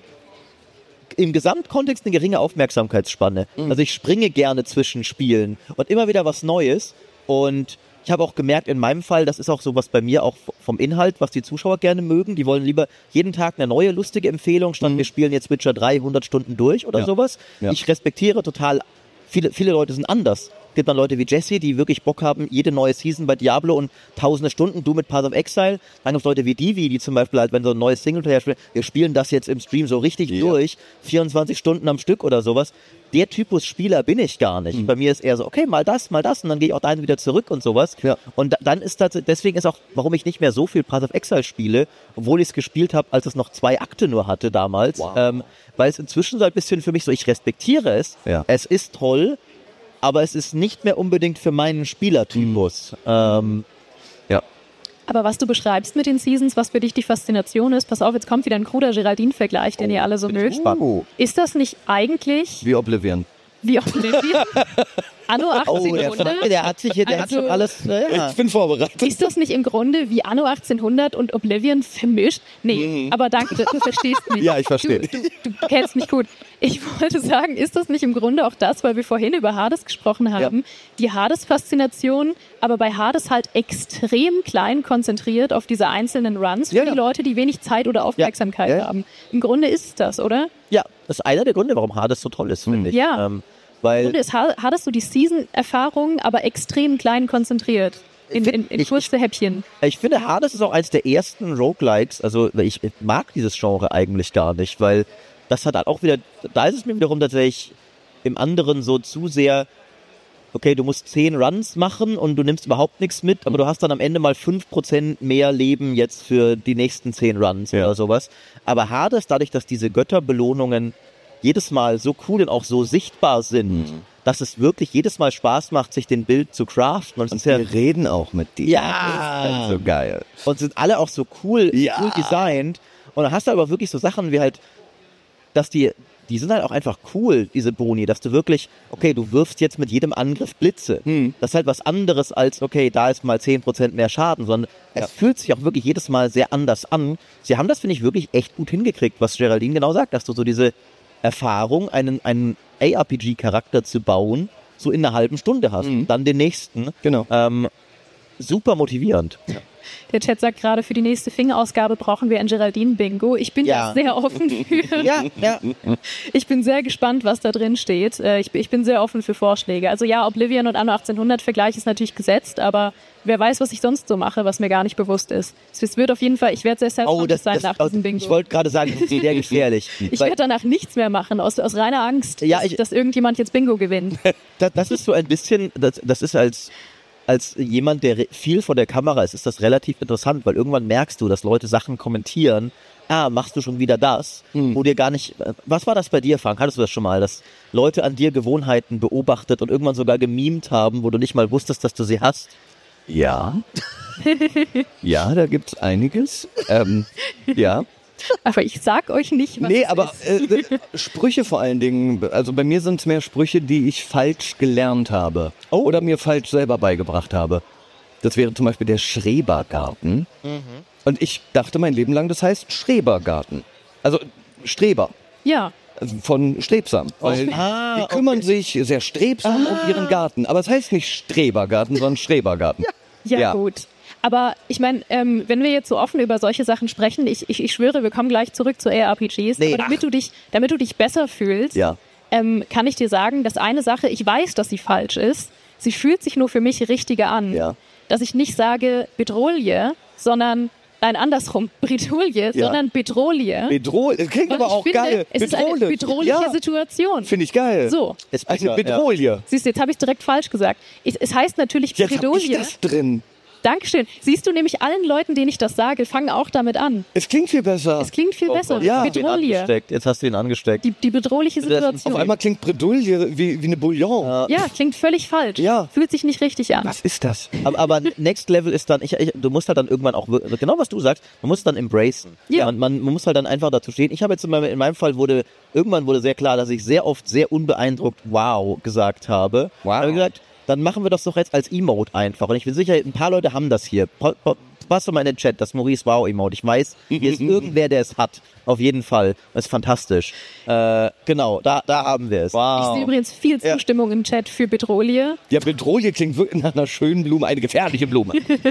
im Gesamtkontext eine geringe Aufmerksamkeitsspanne. Mhm. Also ich springe gerne zwischen Spielen und immer wieder was Neues. Und ich habe auch gemerkt, in meinem Fall, das ist auch sowas bei mir auch vom Inhalt, was die Zuschauer gerne mögen. Die wollen lieber jeden Tag eine neue, lustige Empfehlung, statt mhm. wir spielen jetzt Witcher drei hundert Stunden durch oder ja. sowas. Ja. Ich respektiere total, viele, viele Leute sind anders. Es gibt dann Leute wie Jessie, die wirklich Bock haben, jede neue Season bei Diablo und tausende Stunden, du mit Path of Exile. Dann gibt es Leute wie Divi, die zum Beispiel halt, wenn so ein neues Singleplayer spielt, wir spielen das jetzt im Stream so richtig ja. durch, vierundzwanzig Stunden am Stück oder sowas. Der Typus Spieler bin ich gar nicht. Mhm. Bei mir ist eher so, okay, mal das, mal das und dann gehe ich auch dahin wieder zurück und sowas. Ja. Und da, dann ist das, deswegen ist auch, warum ich nicht mehr so viel Path of Exile spiele, obwohl ich es gespielt habe, als es noch zwei Akte nur hatte damals, wow. ähm, weil es inzwischen so ein bisschen für mich so, ich respektiere es, ja. es ist toll, aber es ist nicht mehr unbedingt für meinen Spielertypus. Mhm. Ähm, ja. Aber was du beschreibst mit den Seasons, was für dich die Faszination ist, pass auf, jetzt kommt wieder ein kruder Geraldine-Vergleich, den oh, ihr alle so mögt. Oh. Ist das nicht eigentlich... Wie Oblivion. Wie Oblivion? Anno achtzehnhundert? Oh, der, der hat sich hier, der also, hat schon alles... Ja. Ich bin vorbereitet. Ist das nicht im Grunde wie Anno achtzehnhundert und Oblivion vermischt? Nee, mhm. aber danke, du verstehst mich. Ja, ich verstehe. Du, du, du kennst mich gut. Ich wollte sagen, ist das nicht im Grunde auch das, weil wir vorhin über Hades gesprochen haben, ja. die Hades-Faszination, aber bei Hades halt extrem klein konzentriert auf diese einzelnen Runs für ja, ja. die Leute, die wenig Zeit oder Aufmerksamkeit ja. Ja. haben. Im Grunde ist es das, oder? Ja, das ist einer der Gründe, warum Hades so toll ist, finde ich. Ja. Ähm, Weil ist Hades so die Season-Erfahrung, aber extrem klein konzentriert. In, in, in ich, kurze Häppchen. Ich finde, Hades ist auch eins der ersten Roguelikes, also ich mag dieses Genre eigentlich gar nicht, weil das hat halt auch wieder, da ist es mir wiederum tatsächlich im anderen so zu sehr, okay, du musst zehn Runs machen und du nimmst überhaupt nichts mit, aber du hast dann am Ende mal fünf Prozent mehr Leben jetzt für die nächsten zehn Runs ja. oder sowas. Aber Hades, dadurch, dass diese Götterbelohnungen jedes Mal so cool und auch so sichtbar sind, mhm. dass es wirklich jedes Mal Spaß macht, sich den Bild zu craften. Und, und wir ja, reden auch mit dir. Ja. Das ist halt so geil. Und sind alle auch so cool, ja. cool designt. Und dann hast du aber wirklich so Sachen wie halt, dass die, die sind halt auch einfach cool, diese Boni, dass du wirklich, okay, du wirfst jetzt mit jedem Angriff Blitze. Hm. Das ist halt was anderes als, okay, da ist mal zehn Prozent mehr Schaden, sondern ja. es fühlt sich auch wirklich jedes Mal sehr anders an. Sie haben das, finde ich, wirklich echt gut hingekriegt, was Geraldine genau sagt, dass du so diese Erfahrung, einen, einen A R P G-Charakter zu bauen, so in einer halben Stunde hast. Mhm. Dann den nächsten. Genau. Ähm, super motivierend. Ja. Der Chat sagt gerade, für die nächste Finger-Ausgabe brauchen wir ein Geraldine-Bingo. Ich bin ja sehr offen für. ja, ja. Ich bin sehr gespannt, was da drin steht. Ich, ich bin sehr offen für Vorschläge. Also ja, Oblivion und Anno achtzehnhundert-Vergleich ist natürlich gesetzt, aber wer weiß, was ich sonst so mache, was mir gar nicht bewusst ist. Es wird auf jeden Fall, ich werde sehr selbst oh, das, sein das, nach das, diesem Bingo. Ich wollte gerade sagen, das ist sehr gefährlich. Ich werde danach nichts mehr machen, aus, aus reiner Angst, ja, dass, ich, dass irgendjemand jetzt Bingo gewinnt. das, das ist so ein bisschen, das, das ist als... Als jemand, der viel vor der Kamera ist, ist das relativ interessant, weil irgendwann merkst du, dass Leute Sachen kommentieren. Ah, machst du schon wieder das? Hm. Wo dir gar nicht... Was war das bei dir, Frank? Hattest du das schon mal? Dass Leute an dir Gewohnheiten beobachtet und irgendwann sogar gemimt haben, wo du nicht mal wusstest, dass du sie hast? Ja. ja, da gibt's einiges. Ähm, ja. Aber ich sag euch nicht, was Nee, es aber ist. Äh, Sprüche vor allen Dingen. Also bei mir sind es mehr Sprüche, die ich falsch gelernt habe. Oh. Oder mir falsch selber beigebracht habe. Das wäre zum Beispiel der Schrebergarten. Mhm. Und ich dachte mein Leben lang, das heißt Schrebergarten. Also Streber. Ja. Also von strebsam. Weil ah, die kümmern okay. sich sehr strebsam ah. um ihren Garten. Aber es heißt nicht Strebergarten, sondern Schrebergarten. Ja, ja, ja. Gut. Aber ich meine, ähm, wenn wir jetzt so offen über solche Sachen sprechen, ich, ich, ich schwöre, wir kommen gleich zurück zu A R P Gs, nee, aber damit du dich, damit du dich besser fühlst, ja. ähm, kann ich dir sagen, dass eine Sache, ich weiß, dass sie falsch ist, sie fühlt sich nur für mich richtiger an. Ja. Dass ich nicht sage Bedrohlie, sondern, nein, andersrum, Bredouille, ja. sondern Bedrohlie. Bedrohlie, das klingt Weil aber auch finde, geil. Es Bedrohlich. ist eine bedrohliche ja. Situation. Finde ich geil. So. Es also Bedrohlie. Ja. Siehst du, jetzt habe ich direkt falsch gesagt. Es, es heißt natürlich Jetzt Bredouille. Jetzt habe ich das drin. Dankeschön. Siehst du, nämlich allen Leuten, denen ich das sage, fangen auch damit an. Es klingt viel besser. Es klingt viel oh, besser. Oh, ja. Bedrohlie. Jetzt hast du ihn angesteckt. Die, die bedrohliche Situation. Auf einmal klingt Bredouille wie, wie eine Bouillon. Ja. Ja, klingt völlig falsch. Ja. Fühlt sich nicht richtig an. Was ist das? Aber, aber Next Level ist dann, ich, ich, du musst halt dann irgendwann auch, genau was du sagst, man muss dann embracen. Ja. Man, man, man muss halt dann einfach dazu stehen. Ich habe jetzt in meinem, in meinem Fall wurde, irgendwann wurde sehr klar, dass ich sehr oft sehr unbeeindruckt wow gesagt habe. Wow. Da habe ich gesagt, dann machen wir das doch jetzt als Emote einfach. Und ich bin sicher, ein paar Leute haben das hier. Passt doch mal in den Chat, das Maurice Wow Emote. Ich weiß, hier ist irgendwer, der es hat. Auf jeden Fall. Das ist fantastisch. Äh, genau, da, da haben wir es. Wow. Ich sehe übrigens viel Zustimmung ja. im Chat für Bedrohlie. Ja, Bedrohlie klingt wirklich nach einer schönen Blume, eine gefährliche Blume.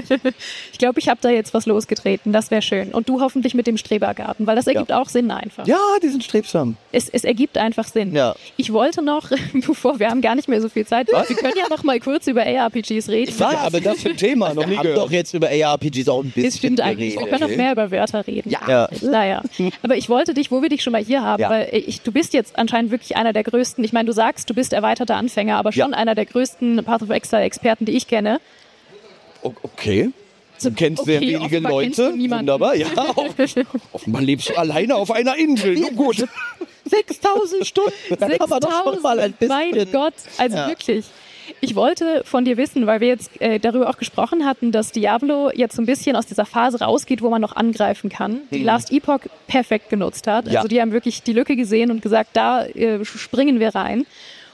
Ich glaube, ich habe da jetzt was losgetreten. Das wäre schön. Und du hoffentlich mit dem Strebergarten, weil das ergibt ja. auch Sinn einfach. Ja, die sind strebsam. Es, es ergibt einfach Sinn. Ja. Ich wollte noch, bevor, wir haben gar nicht mehr so viel Zeit, was? wir können ja noch mal kurz über A R P Gs reden. Ja, aber das für ein Thema, noch nie Wir haben gehört. doch jetzt über A R P Gs auch ein bisschen Das stimmt eigentlich. geredet. Wir können noch mehr über Wörter reden. Ja. ja. Naja. Aber ich wollte dich, wo wir dich schon mal hier haben, Ja. weil ich, du bist jetzt anscheinend wirklich einer der größten, ich meine, du sagst, du bist erweiterter Anfänger, aber schon Ja. einer der größten Path of Exile-Experten, die ich kenne. O- Okay. Du kennst Okay, sehr wenige offenbar kennst du Leute. niemanden. Wunderbar. Ja, offenbar lebst du alleine auf einer Insel. Nun gut. sechstausend Stunden. Da kann man doch schon mal ein bisschen. Mein Gott, also Ja. wirklich. Ich wollte von dir wissen, weil wir jetzt äh, darüber auch gesprochen hatten, dass Diablo jetzt so ein bisschen aus dieser Phase rausgeht, wo man noch angreifen kann, die Last Epoch perfekt genutzt hat. Ja. Also die haben wirklich die Lücke gesehen und gesagt, da äh, springen wir rein.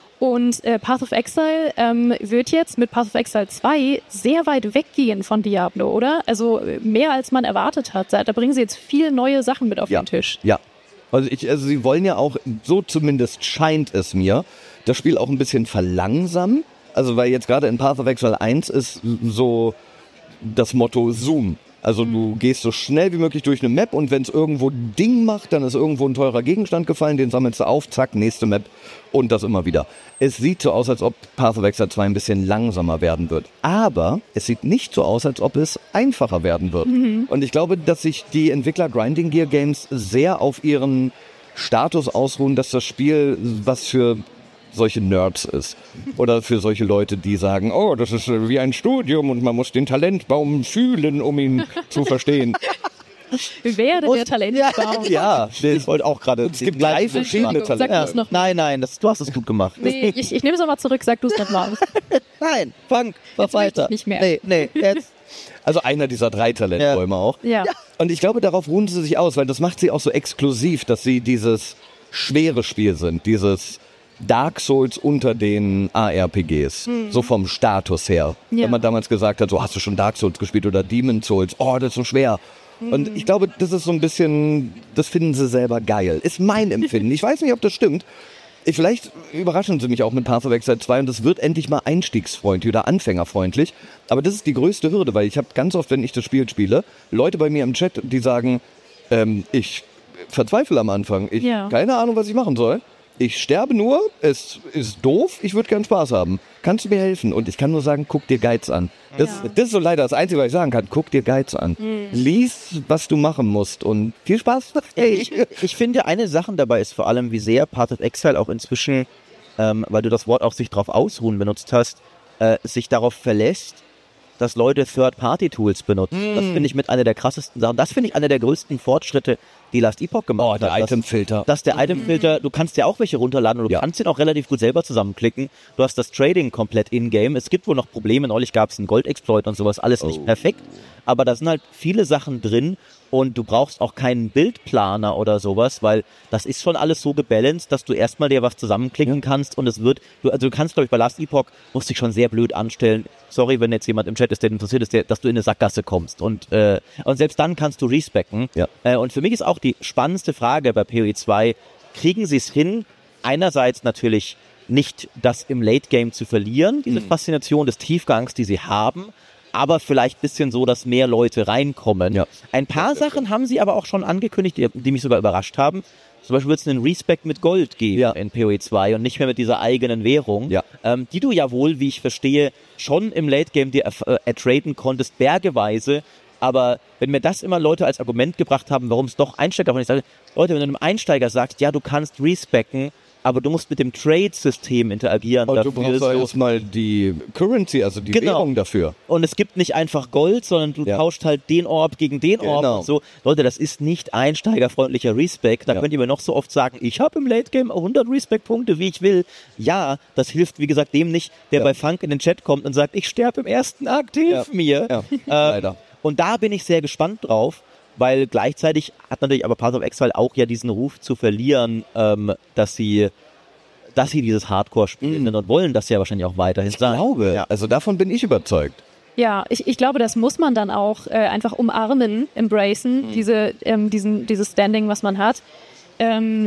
Und äh, Path of Exile ähm, wird jetzt mit Path of Exile zwei sehr weit weggehen von Diablo, oder? Also äh, mehr als man erwartet hat. Da bringen sie jetzt viele neue Sachen mit auf Ja. den Tisch. Ja. Also, ich, also sie wollen ja auch, so zumindest scheint es mir, das Spiel auch ein bisschen verlangsamen. Also weil jetzt gerade in Path of Exile eins ist so das Motto Zoom. Also du gehst so schnell wie möglich durch eine Map und wenn es irgendwo ein Ding macht, dann ist irgendwo ein teurer Gegenstand gefallen, den sammelst du auf, zack, nächste Map und das immer wieder. Es sieht so aus, als ob Path of Exile zwei ein bisschen langsamer werden wird. Aber es sieht nicht so aus, als ob es einfacher werden wird. Mhm. Und ich glaube, dass sich die Entwickler Grinding Gear Games sehr auf ihren Status ausruhen, dass das Spiel was für solche Nerds ist. Oder für solche Leute, die sagen, oh, das ist wie ein Studium und man muss den Talentbaum fühlen, um ihn zu verstehen. Wäre der Talentbaum. Ja, ich wollte auch gerade. Es gibt drei verschiedene Talente. Ja. Noch nein, nein, das, du hast es gut gemacht. Nee, ich, ich nehme es nochmal zurück, sag du es nochmal. Nein, Funk, mach weiter. Nicht mehr. Nee, nee, jetzt. Also einer dieser drei Talentbäume ja. auch. Ja. Und ich glaube, darauf ruhen sie sich aus, weil das macht sie auch so exklusiv, dass sie dieses schwere Spiel sind, dieses Dark Souls unter den A R P Gs, hm. so vom Status her. Ja. Wenn man damals gesagt hat, so hast du schon Dark Souls gespielt oder Demon Souls, oh, das ist so schwer. Hm. Und ich glaube, das ist so ein bisschen, das finden sie selber geil. Ist mein Empfinden. Ich weiß nicht, ob das stimmt. Ich, vielleicht überraschen sie mich auch mit Path of Exile zwei und das wird endlich mal einstiegsfreundlich oder anfängerfreundlich. Aber das ist die größte Hürde, weil ich habe ganz oft, wenn ich das Spiel spiele, Leute bei mir im Chat, die sagen, ähm, ich verzweifle am Anfang. Ich ja. keine Ahnung, was ich machen soll. Ich sterbe nur, es ist doof, ich würde gern Spaß haben. Kannst du mir helfen? Und ich kann nur sagen, guck dir Guides an. Das, ja. das ist so leider das Einzige, was ich sagen kann. Guck dir Guides an. Mhm. Lies, was du machen musst und viel Spaß. Hey, ich, ich finde, eine Sache dabei ist vor allem, wie sehr Path of Exile auch inzwischen, ähm, weil du das Wort auch sich drauf ausruhen benutzt hast, äh, sich darauf verlässt, dass Leute Third-Party-Tools benutzen. Mm. Das finde ich mit einer der krassesten Sachen. Das finde ich einer der größten Fortschritte, die Last Epoch gemacht oh, hat. Der Item-Filter. Dass der Item-Filter, du kannst ja auch welche runterladen und du ja. kannst den auch relativ gut selber zusammenklicken. Du hast das Trading komplett in-game. Es gibt wohl noch Probleme. Neulich gab es einen Gold-Exploit und sowas. Alles nicht oh. perfekt. Aber da sind halt viele Sachen drin und du brauchst auch keinen Bildplaner oder sowas, weil das ist schon alles so gebalanced, dass du erstmal dir was zusammenklicken ja. kannst und es wird, du, also du kannst, glaube ich, bei Last Epoch, musst dich schon sehr blöd anstellen. Sorry, wenn jetzt jemand im Chat ist, der interessiert ist, der, dass du in eine Sackgasse kommst. Und, äh, und selbst dann kannst du respecken. Ja. Äh, und für mich ist auch die spannendste Frage bei P O E zwei, kriegen sie es hin, einerseits natürlich nicht das im Late Game zu verlieren, diese mhm. Faszination des Tiefgangs, die sie haben, aber vielleicht ein bisschen so, dass mehr Leute reinkommen. Ja. Ein paar Sachen haben sie aber auch schon angekündigt, die, die mich sogar überrascht haben. Zum Beispiel wird es einen Respect mit Gold geben ja. in P O E zwei und nicht mehr mit dieser eigenen Währung, ja. ähm, die du ja wohl, wie ich verstehe, schon im Late Game dir äh, ertraden konntest, bergeweise. Aber wenn mir das immer Leute als Argument gebracht haben, warum es doch Einsteiger von ich sage, Leute, wenn du einem Einsteiger sagst, ja, du kannst respecken, aber du musst mit dem Trade-System interagieren. Und du brauchst ja erstmal die Currency, also die genau. Währung dafür. Und es gibt nicht einfach Gold, sondern du ja. tauscht halt den Orb gegen den Orb genau. und so. Leute, das ist nicht einsteigerfreundlicher Respect. Da ja. könnt ihr mir noch so oft sagen, ich habe im Late Game hundert Respect-Punkte, wie ich will. Ja, das hilft, wie gesagt, dem nicht, der ja. bei Funk in den Chat kommt und sagt, ich sterbe im ersten Akt, hilf ja. mir. Ja. Äh, Leider. Und da bin ich sehr gespannt drauf. Weil gleichzeitig hat natürlich aber Path of Exile auch ja diesen Ruf zu verlieren, ähm, dass sie dass sie dieses Hardcore spielen mm. und wollen das ja wahrscheinlich auch weiterhin sein. Ich glaube, ja. also davon bin ich überzeugt. Ja, ich, ich glaube, das muss man dann auch äh, einfach umarmen, embracen, mm. diese, ähm, diesen, dieses Standing, was man hat. Ähm,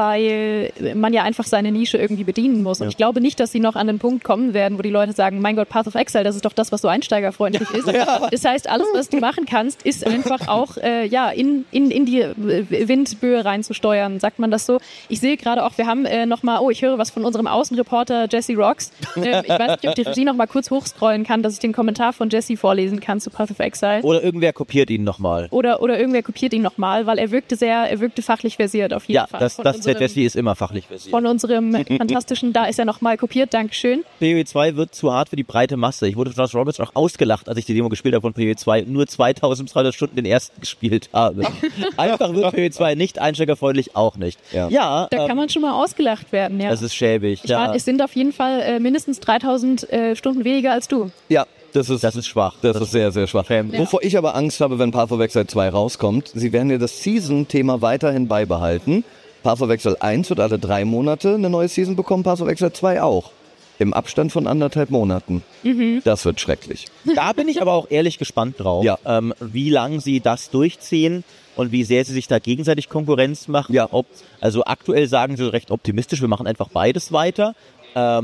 weil man ja einfach seine Nische irgendwie bedienen muss. Und ja. ich glaube nicht, dass sie noch an den Punkt kommen werden, wo die Leute sagen, mein Gott, Path of Exile, das ist doch das, was so einsteigerfreundlich ja. ist. Ja. Das heißt, alles, was du machen kannst, ist einfach auch äh, ja, in, in, in die Windböe reinzusteuern, sagt man das so. Ich sehe gerade auch, wir haben äh, nochmal, oh, ich höre was von unserem Außenreporter Jesse Rocks. Äh, ich weiß nicht, ob die Regie nochmal kurz hochscrollen kann, dass ich den Kommentar von Jesse vorlesen kann zu Path of Exile. Oder irgendwer kopiert ihn nochmal. Oder, oder irgendwer kopiert ihn nochmal, weil er wirkte sehr, er wirkte fachlich versiert auf jeden ja, Fall. Das, das der Jesse ist immer fachlich versiert. Von unserem fantastischen, da ist er nochmal kopiert, Dankeschön. P O E zwei wird zu hart für die breite Masse. Ich wurde von Josh Roberts auch ausgelacht, als ich die Demo gespielt habe von P O E zwei, nur zweitausenddreihundert Stunden den ersten gespielt habe. Einfach wird P O E zwei nicht einsteigerfreundlich, auch nicht. Ja, ja da ähm, kann man schon mal ausgelacht werden. Ja. Das ist schäbig. Ich ja. war, es sind auf jeden Fall äh, mindestens dreitausend äh, Stunden weniger als du. Ja. Das ist, das ist schwach. Das, das ist sehr, sehr schwach. Ja. Wovor ich aber Angst habe, wenn Path of Exile zwei rauskommt, sie werden ja das Season-Thema weiterhin beibehalten. Path of Exile eins wird alle drei Monate eine neue Season bekommen, Path of Exile zwei auch. Im Abstand von anderthalb Monaten. Mhm. Das wird schrecklich. Da bin ich aber auch ehrlich gespannt drauf, ja. ähm, wie lange sie das durchziehen und wie sehr sie sich da gegenseitig Konkurrenz machen. Ja. Ob, also aktuell sagen sie recht optimistisch, wir machen einfach beides weiter. Ähm,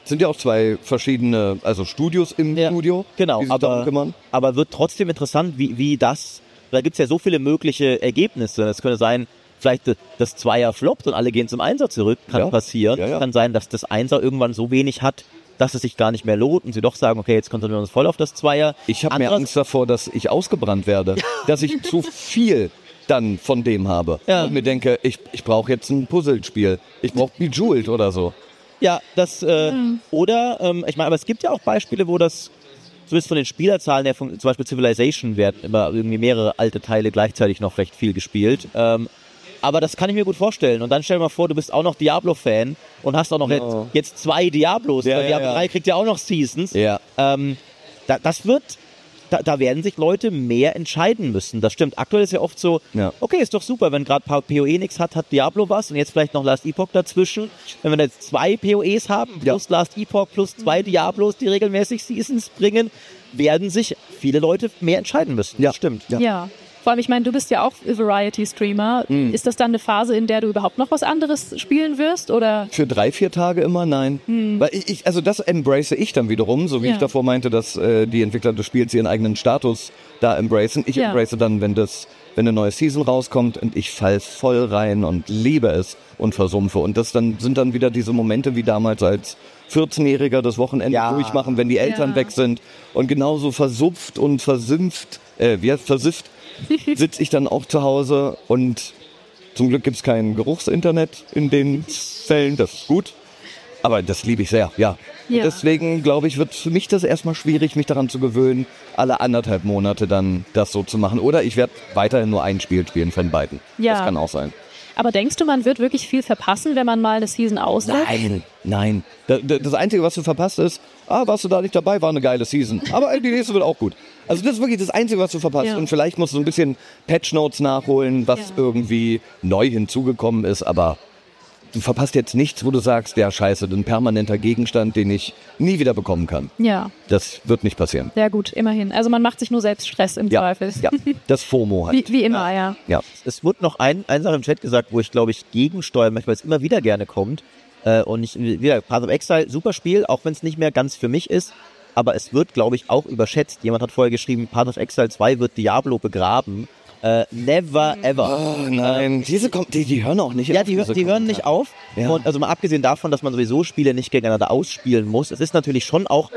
Sind ja auch zwei verschiedene, also Studios im Ja, Studio, genau, die sich darum aber, kümmern. aber wird trotzdem interessant, wie, wie das, da gibt's ja so viele mögliche Ergebnisse. Es könnte sein, vielleicht das Zweier floppt und alle gehen zum Einser zurück, kann Ja. passieren. Ja, ja. Kann sein, dass das Einser irgendwann so wenig hat, dass es sich gar nicht mehr lohnt und sie doch sagen, okay, jetzt konzentrieren wir uns voll auf das Zweier. Ich habe mir Anderes- Angst davor, dass ich ausgebrannt werde, dass ich zu viel dann von dem habe Ja. und mir denke, ich, ich brauche jetzt ein Puzzlespiel, ich brauche Bejeweled oder so. Ja, das, äh, oder, ähm, ich meine, aber es gibt ja auch Beispiele, wo das, zumindest von den Spielerzahlen her, von, zum Beispiel Civilization werden immer irgendwie mehrere alte Teile gleichzeitig noch recht viel gespielt. Ähm, aber das kann ich mir gut vorstellen. Und dann stell dir mal vor, du bist auch noch Diablo-Fan und hast auch noch jetzt, jetzt zwei Diablos. Ja, weil ja, Diablo ja. drei kriegt ja auch noch Seasons. Ja. Ähm, da, das wird, da, da werden sich Leute mehr entscheiden müssen. Das stimmt. Aktuell ist ja oft so, Ja. okay, ist doch super, wenn gerade P O E nichts hat, hat Diablo was und jetzt vielleicht noch Last Epoch dazwischen. Wenn wir jetzt zwei P O Es haben, plus Ja. Last Epoch, plus zwei Diablos, die regelmäßig Seasons bringen, werden sich viele Leute mehr entscheiden müssen. Ja. Das stimmt. Ja. Ja. Vor allem, ich meine, du bist ja auch Variety-Streamer. Mhm. Ist das dann eine Phase, in der du überhaupt noch was anderes spielen wirst? Oder? Für drei, vier Tage immer nein. Weil ich, ich, also das embrace ich dann wiederum, so wie Ja. ich davor meinte, dass äh, die Entwickler des Spiels ihren eigenen Status da embracen. Ich Ja. embrace dann, wenn das, wenn eine neue Season rauskommt und ich fall voll rein und liebe es und versumpfe. Und das dann sind dann wieder diese Momente wie damals als vierzehnjähriger das Wochenende Ja. durchmachen, wenn die Eltern Ja. weg sind und genauso versupft und versimpft, äh, wie heißt versifft, sitze ich dann auch zu Hause und zum Glück gibt es kein Geruchsinternet in den Fällen, das ist gut. Aber das liebe ich sehr, ja. Ja. Deswegen, glaube ich, wird für mich das erstmal schwierig, mich daran zu gewöhnen, alle anderthalb Monate dann das so zu machen. Oder ich werde weiterhin nur ein Spiel spielen von beiden. Ja. Das kann auch sein. Aber denkst du, man wird wirklich viel verpassen, wenn man mal eine Season auslässt? Nein, nein. Da- da- Das Einzige, was du verpasst ist, ah, warst du da nicht dabei, war eine geile Season. Aber die nächste wird auch gut. Also das ist wirklich das Einzige, was du verpasst. Ja. Und vielleicht musst du so ein bisschen Patch-Notes nachholen, was Ja. irgendwie neu hinzugekommen ist. Aber du verpasst jetzt nichts, wo du sagst, ja scheiße, ein permanenter Gegenstand, den ich nie wieder bekommen kann. Ja, Das wird nicht passieren. sehr gut, immerhin. Also man macht sich nur selbst Stress im Ja, Zweifel. ja, das FOMO Wie, halt. wie immer, ja. Ja. Es wurde noch ein, eine Sache im Chat gesagt, wo ich glaube ich gegensteuern möchte, weil es immer wieder gerne kommt. Äh, und ich, wieder, Path of Exile, super Spiel, auch wenn es nicht mehr ganz für mich ist. Aber es wird, glaube ich, auch überschätzt. Jemand hat vorher geschrieben, Path of Exile zwei wird Diablo begraben. Äh, never ever. Oh nein, diese kommt, die, die hören auch nicht Ja, auf, die, hör- diese die hören nicht Kommentare. auf. Ja. Und also mal abgesehen davon, dass man sowieso Spiele nicht gegeneinander ausspielen muss, es ist natürlich schon auch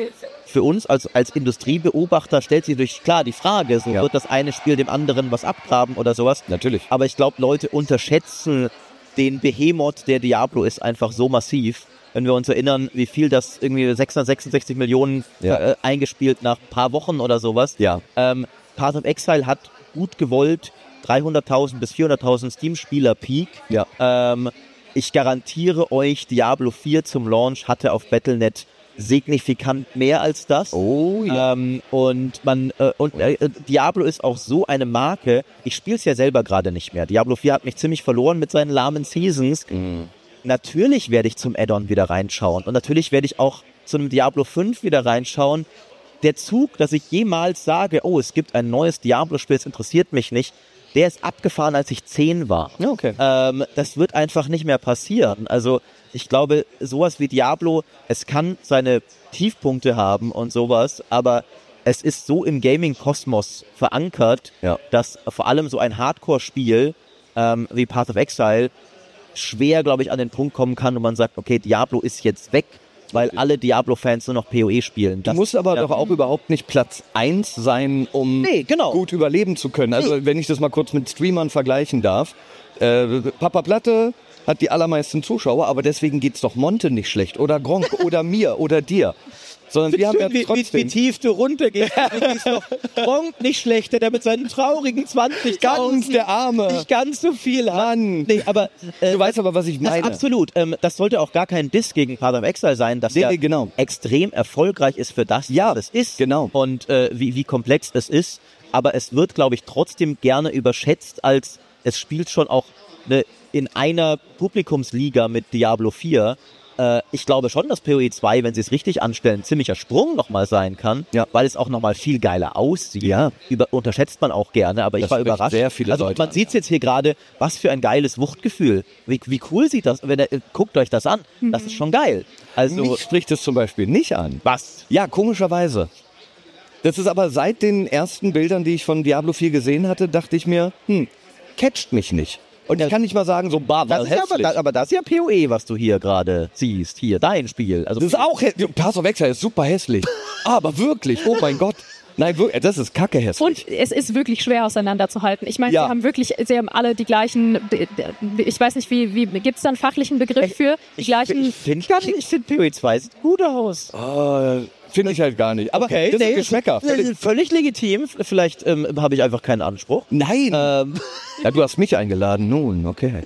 für uns als, als Industriebeobachter stellt sich durch klar die Frage, so Ja. wird das eine Spiel dem anderen was abgraben oder sowas. Natürlich. Aber ich glaube, Leute unterschätzen den Behemoth, der Diablo ist, einfach so massiv. Wenn wir uns erinnern, wie viel das irgendwie sechshundertsechsundsechzig Millionen Ja. äh, eingespielt nach ein paar Wochen oder sowas. Ja. Ähm, Path of Exile hat gut gewollt dreihunderttausend bis vierhunderttausend Steam-Spieler Peak. Ja. Ähm, ich garantiere euch, Diablo vier zum Launch hatte auf Battle Punkt net signifikant mehr als das. Oh ja. Ähm, und man äh, und äh, Diablo ist auch so eine Marke. Ich spiele es ja selber gerade nicht mehr. Diablo vier hat mich ziemlich verloren mit seinen lahmen Seasons. Natürlich werde ich zum Add-on wieder reinschauen und natürlich werde ich auch zu einem Diablo fünf wieder reinschauen. Der Zug, dass ich jemals sage, oh, es gibt ein neues Diablo-Spiel, es interessiert mich nicht, der ist abgefahren, als ich zehn war. Ja, okay. Ähm, das wird einfach nicht mehr passieren. Also ich glaube, sowas wie Diablo, es kann seine Tiefpunkte haben und sowas, aber es ist so im Gaming-Kosmos verankert, Ja. dass vor allem so ein Hardcore-Spiel ähm, wie Path of Exile schwer, glaube ich, an den Punkt kommen kann, wo man sagt, okay, Diablo ist jetzt weg, weil alle Diablo-Fans nur noch P O E spielen. Du Das, musst aber ja. doch auch überhaupt nicht Platz eins sein, um Nee, genau. gut überleben zu können. Also wenn ich das mal kurz mit Streamern vergleichen darf. Äh, Papa Platte hat die allermeisten Zuschauer, aber deswegen geht's doch Monte nicht schlecht oder Gronk oder mir oder dir. Sondern wir haben ja wie, wie, wie trotzdem tief du runtergehst. ist doch Gronk nicht schlechter, der mit seinen traurigen zwanzigtausend ganz der Arme. nicht ganz so viel hat. Mann. Nee, aber äh, Du weißt aber, was ich das meine. absolut. Ähm, das sollte auch gar kein Diss gegen Path of Exile sein, dass Nee, ja nee, genau. extrem erfolgreich ist für das, Ja, was es ist. genau. Und äh, wie, wie komplex es ist. Aber es wird, glaube ich, trotzdem gerne überschätzt, als es spielt schon auch eine, in einer Publikumsliga mit Diablo vier. äh, ich glaube schon, dass PoE zwei, wenn sie es richtig anstellen, ein ziemlicher Sprung nochmal sein kann, Ja. weil es auch nochmal viel geiler aussieht. Ja. Über, unterschätzt man auch gerne, aber ich Das war spricht überrascht. sehr viele also Leute man an, sieht es jetzt hier gerade, was für ein geiles Wuchtgefühl. Wie, wie cool sieht das? Wenn ihr, guckt euch das an. Das ist schon geil. Also Mich spricht es zum Beispiel nicht an. was? Ja, komischerweise. Das ist aber seit den ersten Bildern, die ich von Diablo vier gesehen hatte, dachte ich mir, hm, catcht mich nicht. Und ich kann nicht mal sagen, so, bah, Das war ist ja, aber, hässlich. das, aber das ist ja PoE, was du hier gerade siehst. Hier, dein Spiel. Also Das ist auch hässlich. Pass auf Exile ist super hässlich. Aber wirklich, oh mein Gott. Nein, wirklich, das ist kacke hässlich. Und es ist wirklich schwer auseinanderzuhalten. Ich meine, Ja. sie haben wirklich, sie haben alle die gleichen, ich weiß nicht, wie, wie gibt es da einen fachlichen Begriff für? Die ich, gleichen, ich finde gar nicht, ich finde PoE zwei sieht gut aus. Äh, Finde ich halt gar nicht. Aber Okay, das nee, ist Geschmäcker. das ist Völlig legitim. Vielleicht ähm, habe ich einfach keinen Anspruch. Nein. Ähm, Ja, du hast mich eingeladen. Nun, okay.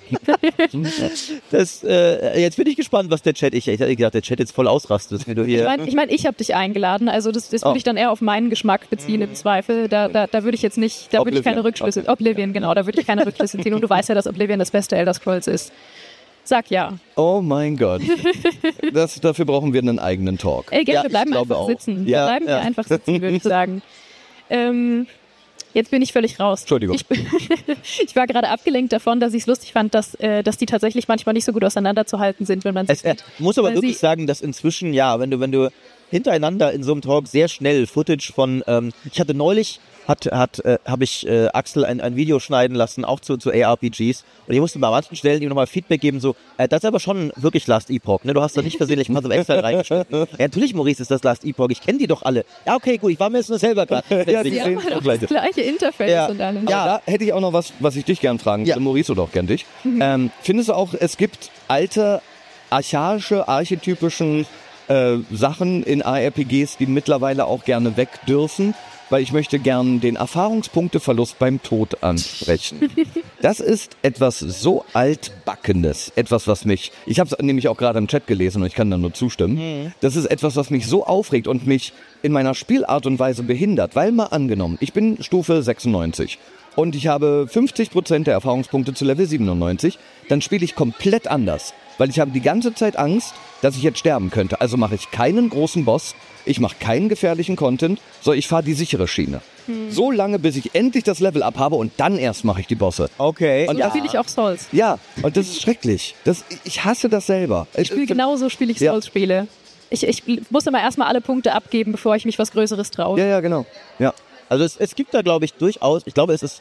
das, äh, jetzt bin ich gespannt, was der Chat, ich, ich hätte gedacht, der Chat jetzt voll ausrastet, wenn du hier... ich meine, ich, mein, ich habe dich eingeladen, also das, das würde Oh. ich dann eher auf meinen Geschmack beziehen im Zweifel. Da, da, da würde ich jetzt nicht, da würde ich Oblivion. keine Rückschlüsse, Oblivion, genau, da würde ich keine Rückschlüsse ziehen. Und du weißt ja, dass Oblivion das beste Elder Scrolls ist. Sag ja. Oh mein Gott. Das, dafür brauchen wir einen eigenen Talk. Ey, gell, Ja, wir ich bleiben glaube einfach auch. sitzen. Ja, wir bleiben ja. hier einfach sitzen, würde ich sagen. Ähm, jetzt bin ich völlig raus. Entschuldigung. Ich, bin- ich war gerade abgelenkt davon, dass ich es lustig fand, dass, äh, dass die tatsächlich manchmal nicht so gut auseinanderzuhalten sind, wenn man Es, sie äh, muss aber Weil wirklich sie- sagen, dass inzwischen, ja, wenn du, wenn du hintereinander in so einem Talk sehr schnell Footage von, ähm, ich hatte neulich, hat, hat, äh, habe ich äh, Axel ein, ein Video schneiden lassen, auch zu, zu A R P Gs. Und ich musste bei manchen Stellen ihm nochmal Feedback geben, so, äh, das ist aber schon wirklich Last Epoch, ne? Du hast da nicht versehentlich Path of Exile reingeschrieben. Ja, natürlich, Maurice, ist das Last Epoch. Ich kenne die doch alle. Ja, okay, gut, ich war mir jetzt nur selber gerade. Ja, die Die sehen haben halt auch auch gleich. das gleiche Interface Ja. und alles. Ja. Aber da hätte ich auch noch was, was ich dich gern fragen Ja. würde. Maurice oder auch gern dich. Ähm, findest du auch, es gibt alte, archaische, archetypischen äh, Sachen in A R P Gs, die mittlerweile auch gerne weg dürfen? Weil ich möchte gern den Erfahrungspunkteverlust beim Tod ansprechen. Das ist etwas so altbackenes, etwas, was mich, ich habe es nämlich auch gerade im Chat gelesen und ich kann da nur zustimmen. Das ist etwas, was mich so aufregt und mich in meiner Spielart und Weise behindert. Weil mal angenommen, ich bin Stufe sechsundneunzig und ich habe fünfzig Prozent der Erfahrungspunkte zu Level siebenundneunzig, dann spiele ich komplett anders. Weil ich habe die ganze Zeit Angst, dass ich jetzt sterben könnte. Also mache ich keinen großen Boss, ich mache keinen gefährlichen Content, sondern ich fahre die sichere Schiene. So lange, bis ich endlich das Level up habe und dann erst mache ich die Bosse. Okay. Und ja. da spiele ich auch Souls. Ja, und das ist schrecklich. Das, ich hasse das selber. Ich Spiel, genauso spiele ich Ja. Souls-Spiele. Ich, ich muss immer erstmal alle Punkte abgeben, bevor ich mich was Größeres traue. Ja, ja, genau. Ja. Also es, es gibt da, glaube ich, durchaus, ich glaube, es ist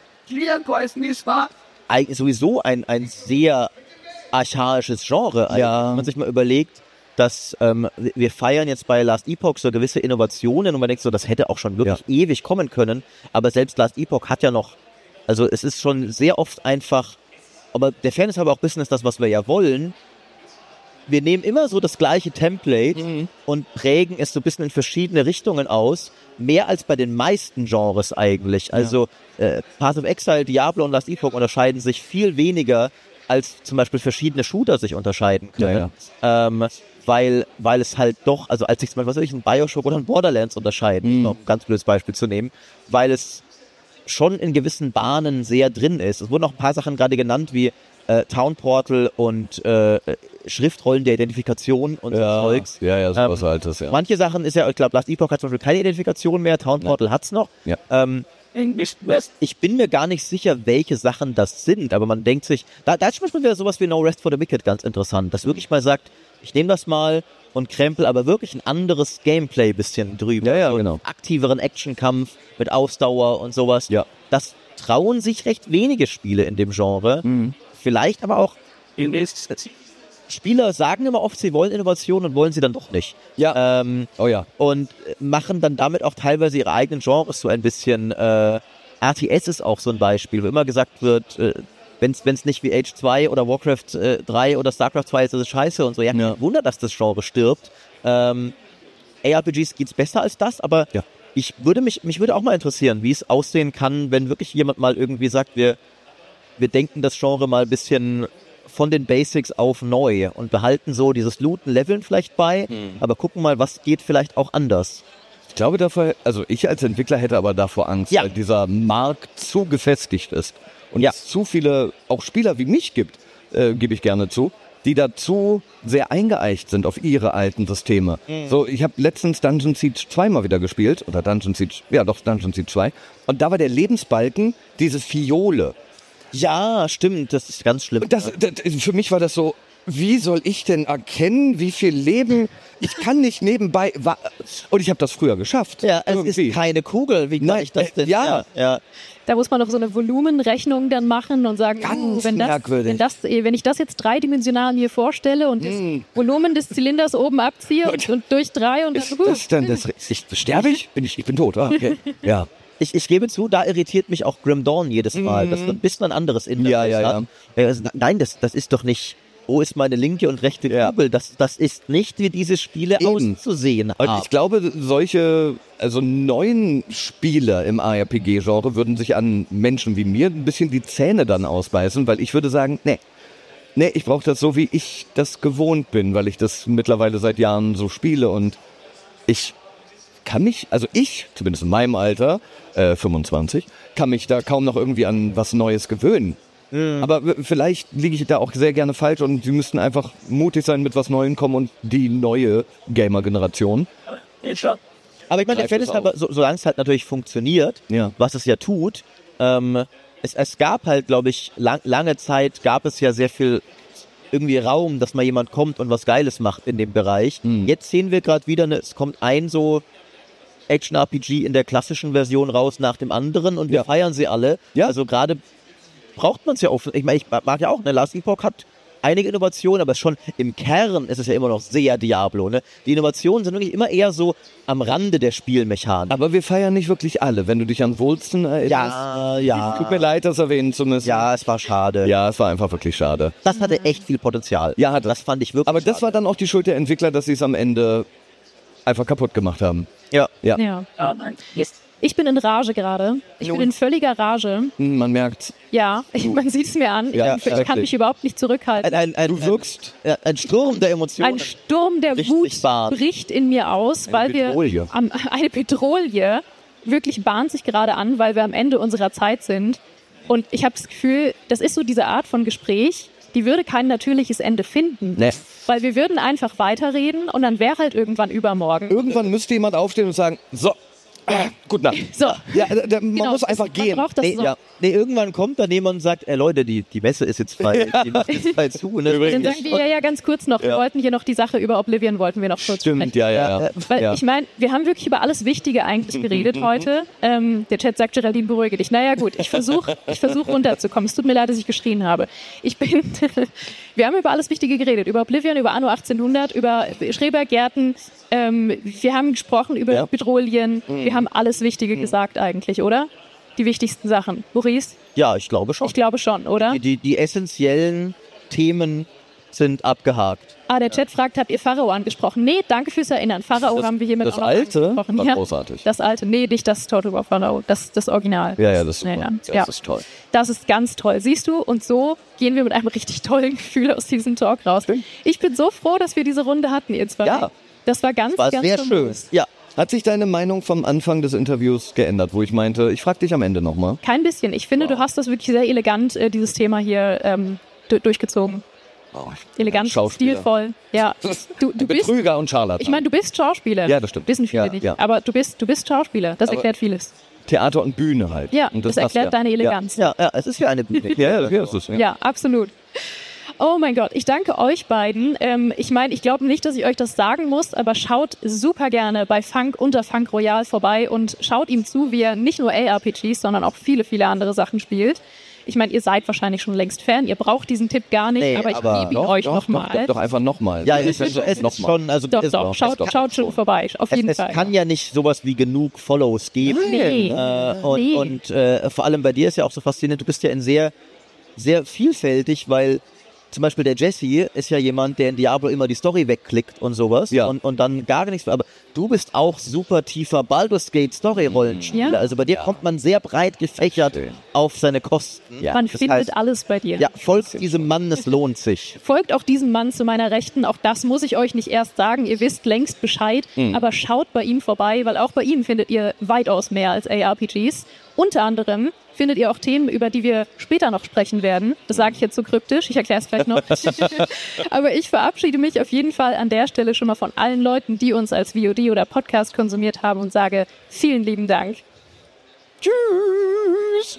eigentlich sowieso ein, ein sehr archaisches Genre. Eigentlich. Ja. Wenn man sich mal überlegt, dass ähm, wir feiern jetzt bei Last Epoch so gewisse Innovationen und man denkt so, das hätte auch schon wirklich ewig kommen können, aber selbst Last Epoch hat ja noch, also es ist schon sehr oft einfach, aber der Fairness halber auch Business ist das, was wir ja wollen. Wir nehmen immer so das gleiche Template Mhm. und prägen es so ein bisschen in verschiedene Richtungen aus, mehr als bei den meisten Genres eigentlich. Also äh, Path of Exile, Diablo und Last Epoch unterscheiden sich viel weniger, als zum Beispiel verschiedene Shooter sich unterscheiden können. Ja, Ähm, weil, weil es halt doch, also als sich zum Beispiel, was weiß ich, ein Bioshock oder ein Borderlands unterscheiden, Mhm. um ein ganz blödes Beispiel zu nehmen, weil es schon in gewissen Bahnen sehr drin ist. Es wurden auch ein paar Sachen gerade genannt, wie äh, Town Portal und äh, Schriftrollen der Identifikation und so Zeugs. Ja, ja, sowas Ähm, Altes, ja. Manche Sachen ist ja, ich glaube, Last Epoch hat zum Beispiel keine Identifikation mehr, Town Portal hat's noch. Ja. Ähm, ich bin mir gar nicht sicher, welche Sachen das sind, aber man denkt sich, da, da ist zum Beispiel wieder sowas wie No Rest for the Wicked ganz interessant, dass wirklich mal sagt, ich nehme das mal und krempel aber wirklich ein anderes Gameplay bisschen drüber. Ja, ja, so einen genau. aktiveren Actionkampf mit Ausdauer und sowas. Ja. Das trauen sich recht wenige Spiele in dem Genre. Mhm. Vielleicht aber auch Spieler sagen immer oft, sie wollen Innovation und wollen sie dann doch nicht. Ja. Ähm, Oh ja. und machen dann damit auch teilweise ihre eigenen Genres so ein bisschen. Äh, R T S ist auch so ein Beispiel, wo immer gesagt wird, äh, wenn es nicht wie Age zwei oder Warcraft äh, drei oder Starcraft zwei ist, das ist scheiße und so. Ja, Ja. kein Wunder, dass das Genre stirbt. Ähm, A R P Gs geht's besser als das, aber Ja. ich würde mich, mich würde auch mal interessieren, wie es aussehen kann, wenn wirklich jemand mal irgendwie sagt, wir, wir denken das Genre mal ein bisschen von den Basics auf neu und behalten so dieses Looten, Leveln vielleicht bei, aber gucken mal, was geht vielleicht auch anders. Ich glaube davor, also ich als Entwickler hätte aber davor Angst, Ja. weil dieser Markt zu gefestigt ist und Ja. es zu viele auch Spieler wie mich gibt, äh, gebe ich gerne zu, die dazu sehr eingeeicht sind auf ihre alten Systeme. Mhm. So, ich habe letztens Dungeon Siege zwei mal wieder gespielt, oder Dungeon Siege, ja doch, Dungeon Siege zwei, und da war der Lebensbalken diese Fiole. Ja, stimmt, das ist ganz schlimm. Das, das, für mich war das so, wie soll ich denn erkennen, wie viel Leben, ich kann nicht nebenbei, und ich habe das früher geschafft. Ja, es irgendwie. ist keine Kugel, wie kann Nein, ich das denn? äh, ja. ja, ja. Da muss man doch so eine Volumenrechnung dann machen und sagen, Ganz uh, wenn, das, merkwürdig. wenn, das, wenn ich das jetzt dreidimensional mir vorstelle und das Mm. Volumen des Zylinders oben abziehe und, und durch drei und Ist dann, uh, das dann das, ich, sterbe ich? Bin ich? Ich bin tot. Ah, okay. Ja. Ich, ich gebe zu, da irritiert mich auch Grim Dawn jedes Mal. Mhm. Das ist ein bisschen ein anderes Interface Ja, ja, hat. Ja, also, nein, das, das ist doch nicht, wo ist meine linke und rechte Ja. Kugel? Das, das ist nicht, wie diese Spiele Eben. auszusehen Und haben. ich glaube, solche, also neuen Spieler im A R P G-Genre würden sich an Menschen wie mir ein bisschen die Zähne dann ausbeißen, weil ich würde sagen, nee, nee, ich brauche das so, wie ich das gewohnt bin, weil ich das mittlerweile seit Jahren so spiele und ich kann mich, also ich, zumindest in meinem Alter, äh, fünfundzwanzig, kann mich da kaum noch irgendwie an was Neues gewöhnen. Mhm. Aber w- vielleicht liege ich da auch sehr gerne falsch und sie müssten einfach mutig sein, mit was Neuem kommen und die neue Gamer-Generation. Aber ich meine, der Greift Fett es ist aber, so, solange es halt natürlich funktioniert, Ja. was es ja tut, ähm, es, es gab halt, glaube ich, lang, lange Zeit gab es ja sehr viel irgendwie Raum, dass mal jemand kommt und was Geiles macht in dem Bereich. Mhm. Jetzt sehen wir gerade wieder, ne, es kommt ein so Action-R P G in der klassischen Version raus nach dem anderen und wir Ja. feiern sie alle. Ja. Also gerade braucht man es ja oft. Ich meine, ich mag ja auch, ne, Last Epoch hat einige Innovationen, aber schon im Kern ist es ja immer noch sehr Diablo. Ne? Die Innovationen sind wirklich immer eher so am Rande der Spielmechanik. Aber wir feiern nicht wirklich alle, wenn du dich an Wolsten erinnerst. Ja, ja. Tut mir leid, das erwähnen zu müssen. Ja, es war schade. Ja, es war einfach wirklich schade. Das hatte echt viel Potenzial. Ja, hat es. das fand ich wirklich Aber das war dann auch die Schuld der Entwickler, dass sie es am Ende einfach kaputt gemacht haben. ja. Ja, ja. Ich bin in Rage gerade. Ich bin in völliger Rage. Hm, man merkt, Ja, ich, man sieht es mir an. Ich, Ja, bin, ich kann wirklich. mich überhaupt nicht zurückhalten. Ein, ein, ein, du wirkst ein, ein Sturm der Emotionen. Ein Sturm der Richtig Wut Bahn. bricht in mir aus, weil Petrolie. wir am, eine Petrolie wirklich bahnt sich gerade an, weil wir am Ende unserer Zeit sind. Und ich habe das Gefühl, das ist so diese Art von Gespräch, die würde kein natürliches Ende finden. Nee. Weil wir würden einfach weiterreden und dann wäre halt irgendwann übermorgen. irgendwann müsste jemand aufstehen und sagen, so, äh, gut Nacht. So, Ja, da, da, man genau, muss einfach man gehen. braucht das Nee, so. ja. nee, irgendwann kommt dann jemand und sagt, ey Leute, die, die Messe ist jetzt frei, die macht jetzt frei zu. Ne? Dann sagen wir ja, ja ganz kurz noch, wir Ja. wollten hier noch die Sache über Oblivion, wollten wir noch kurz Stimmt, sprechen. ja, ja, ja. Weil ja. ich meine, wir haben wirklich über alles Wichtige eigentlich geredet heute. Ähm, der Chat sagt, Geraldine, beruhige dich. Naja gut, ich versuche ich versuch runterzukommen. Es tut mir leid, dass ich geschrien habe. Ich bin, wir haben über alles Wichtige geredet. Über Oblivion, über Anno achtzehnhundert, über Schrebergärten. Ähm, wir haben gesprochen über Ja. Petrolien. Wir haben alles Wichtige gesagt eigentlich, oder? Die wichtigsten Sachen. Maurice? Ja, ich glaube schon. Ich glaube schon, oder? Die, die, die essentiellen Themen sind abgehakt. Ah, der Chat fragt, habt ihr Pharao angesprochen? Nee, danke fürs Erinnern. Pharao Das- haben wir hiermit das auch noch Alte angesprochen. war Ja. großartig. Das Alte. Nee, nicht das Total War Pharao. Das, das Original. Ja, ja, das ist Nee, super. ja. Das Ja. ist toll. Das ist ganz toll. Siehst du? Und so gehen wir mit einem richtig tollen Gefühl aus diesem Talk raus. Ich bin so froh, dass wir diese Runde hatten, ihr zwei. Ja. Das war ganz, War ganz sehr schön. famos. Ja. Hat sich deine Meinung vom Anfang des Interviews geändert, wo ich meinte, ich frage dich am Ende nochmal? Kein bisschen. Ich finde, du hast das wirklich sehr elegant, äh, dieses Thema hier ähm, du- durchgezogen. Oh, Elegant, Schauspieler. stilvoll. Ja. Du, du bist, Betrüger und Scharlatan. ich meine, du bist Schauspieler. Ja, das stimmt. Wissen viele Ja, nicht. ja. Aber du bist, du bist Schauspieler. Das Aber- erklärt vieles. Theater und Bühne halt. Ja, und das, passt erklärt ja. deine Eleganz. Ja, ja, es ist ja eine Bühne. Ja, ja, ja, das ist ja. Ja, absolut. Oh mein Gott, ich danke euch beiden. Ähm, ich meine, ich glaube nicht, dass ich euch das sagen muss, aber schaut super gerne bei Funk unter Funk Royal vorbei und schaut ihm zu, wie er nicht nur A R P Gs, sondern auch viele, viele andere Sachen spielt. Ich meine, ihr seid wahrscheinlich schon längst Fan, ihr braucht diesen Tipp gar nicht, Nee, aber ich aber- gebe ihn Doch, euch doch, nochmal. Doch, doch einfach nochmal. Ja, es, es, es noch ist mal. schon, also Doch, es, doch, schaut, doch. schaut schon vorbei, auf es, jeden es Fall. kann ja nicht sowas wie genug Follows geben. Nee. Äh, und Nee. und äh, vor allem bei dir ist ja auch so faszinierend, du bist ja in sehr, sehr vielfältig, weil zum Beispiel der Jesse ist ja jemand, der in Diablo immer die Story wegklickt und sowas Ja. und, und dann gar nichts. Aber du bist auch super tiefer Baldur's Gate Story-Rollenspieler. Ja. Also bei dir kommt man sehr breit gefächert Schön. auf seine Kosten. Ja. Man das findet heißt, alles bei dir. Ja, folgt diesem Mann, es lohnt sich. Folgt auch diesem Mann zu meiner Rechten. Auch das muss ich euch nicht erst sagen. Ihr wisst längst Bescheid. Mhm. Aber schaut bei ihm vorbei, weil auch bei ihm findet ihr weitaus mehr als A R P Gs. Unter anderem findet ihr auch Themen, über die wir später noch sprechen werden. Das sage ich jetzt so kryptisch, ich erkläre es gleich noch. Aber ich verabschiede mich auf jeden Fall an der Stelle schon mal von allen Leuten, die uns als V O D oder Podcast konsumiert haben und sage vielen lieben Dank. Tschüss!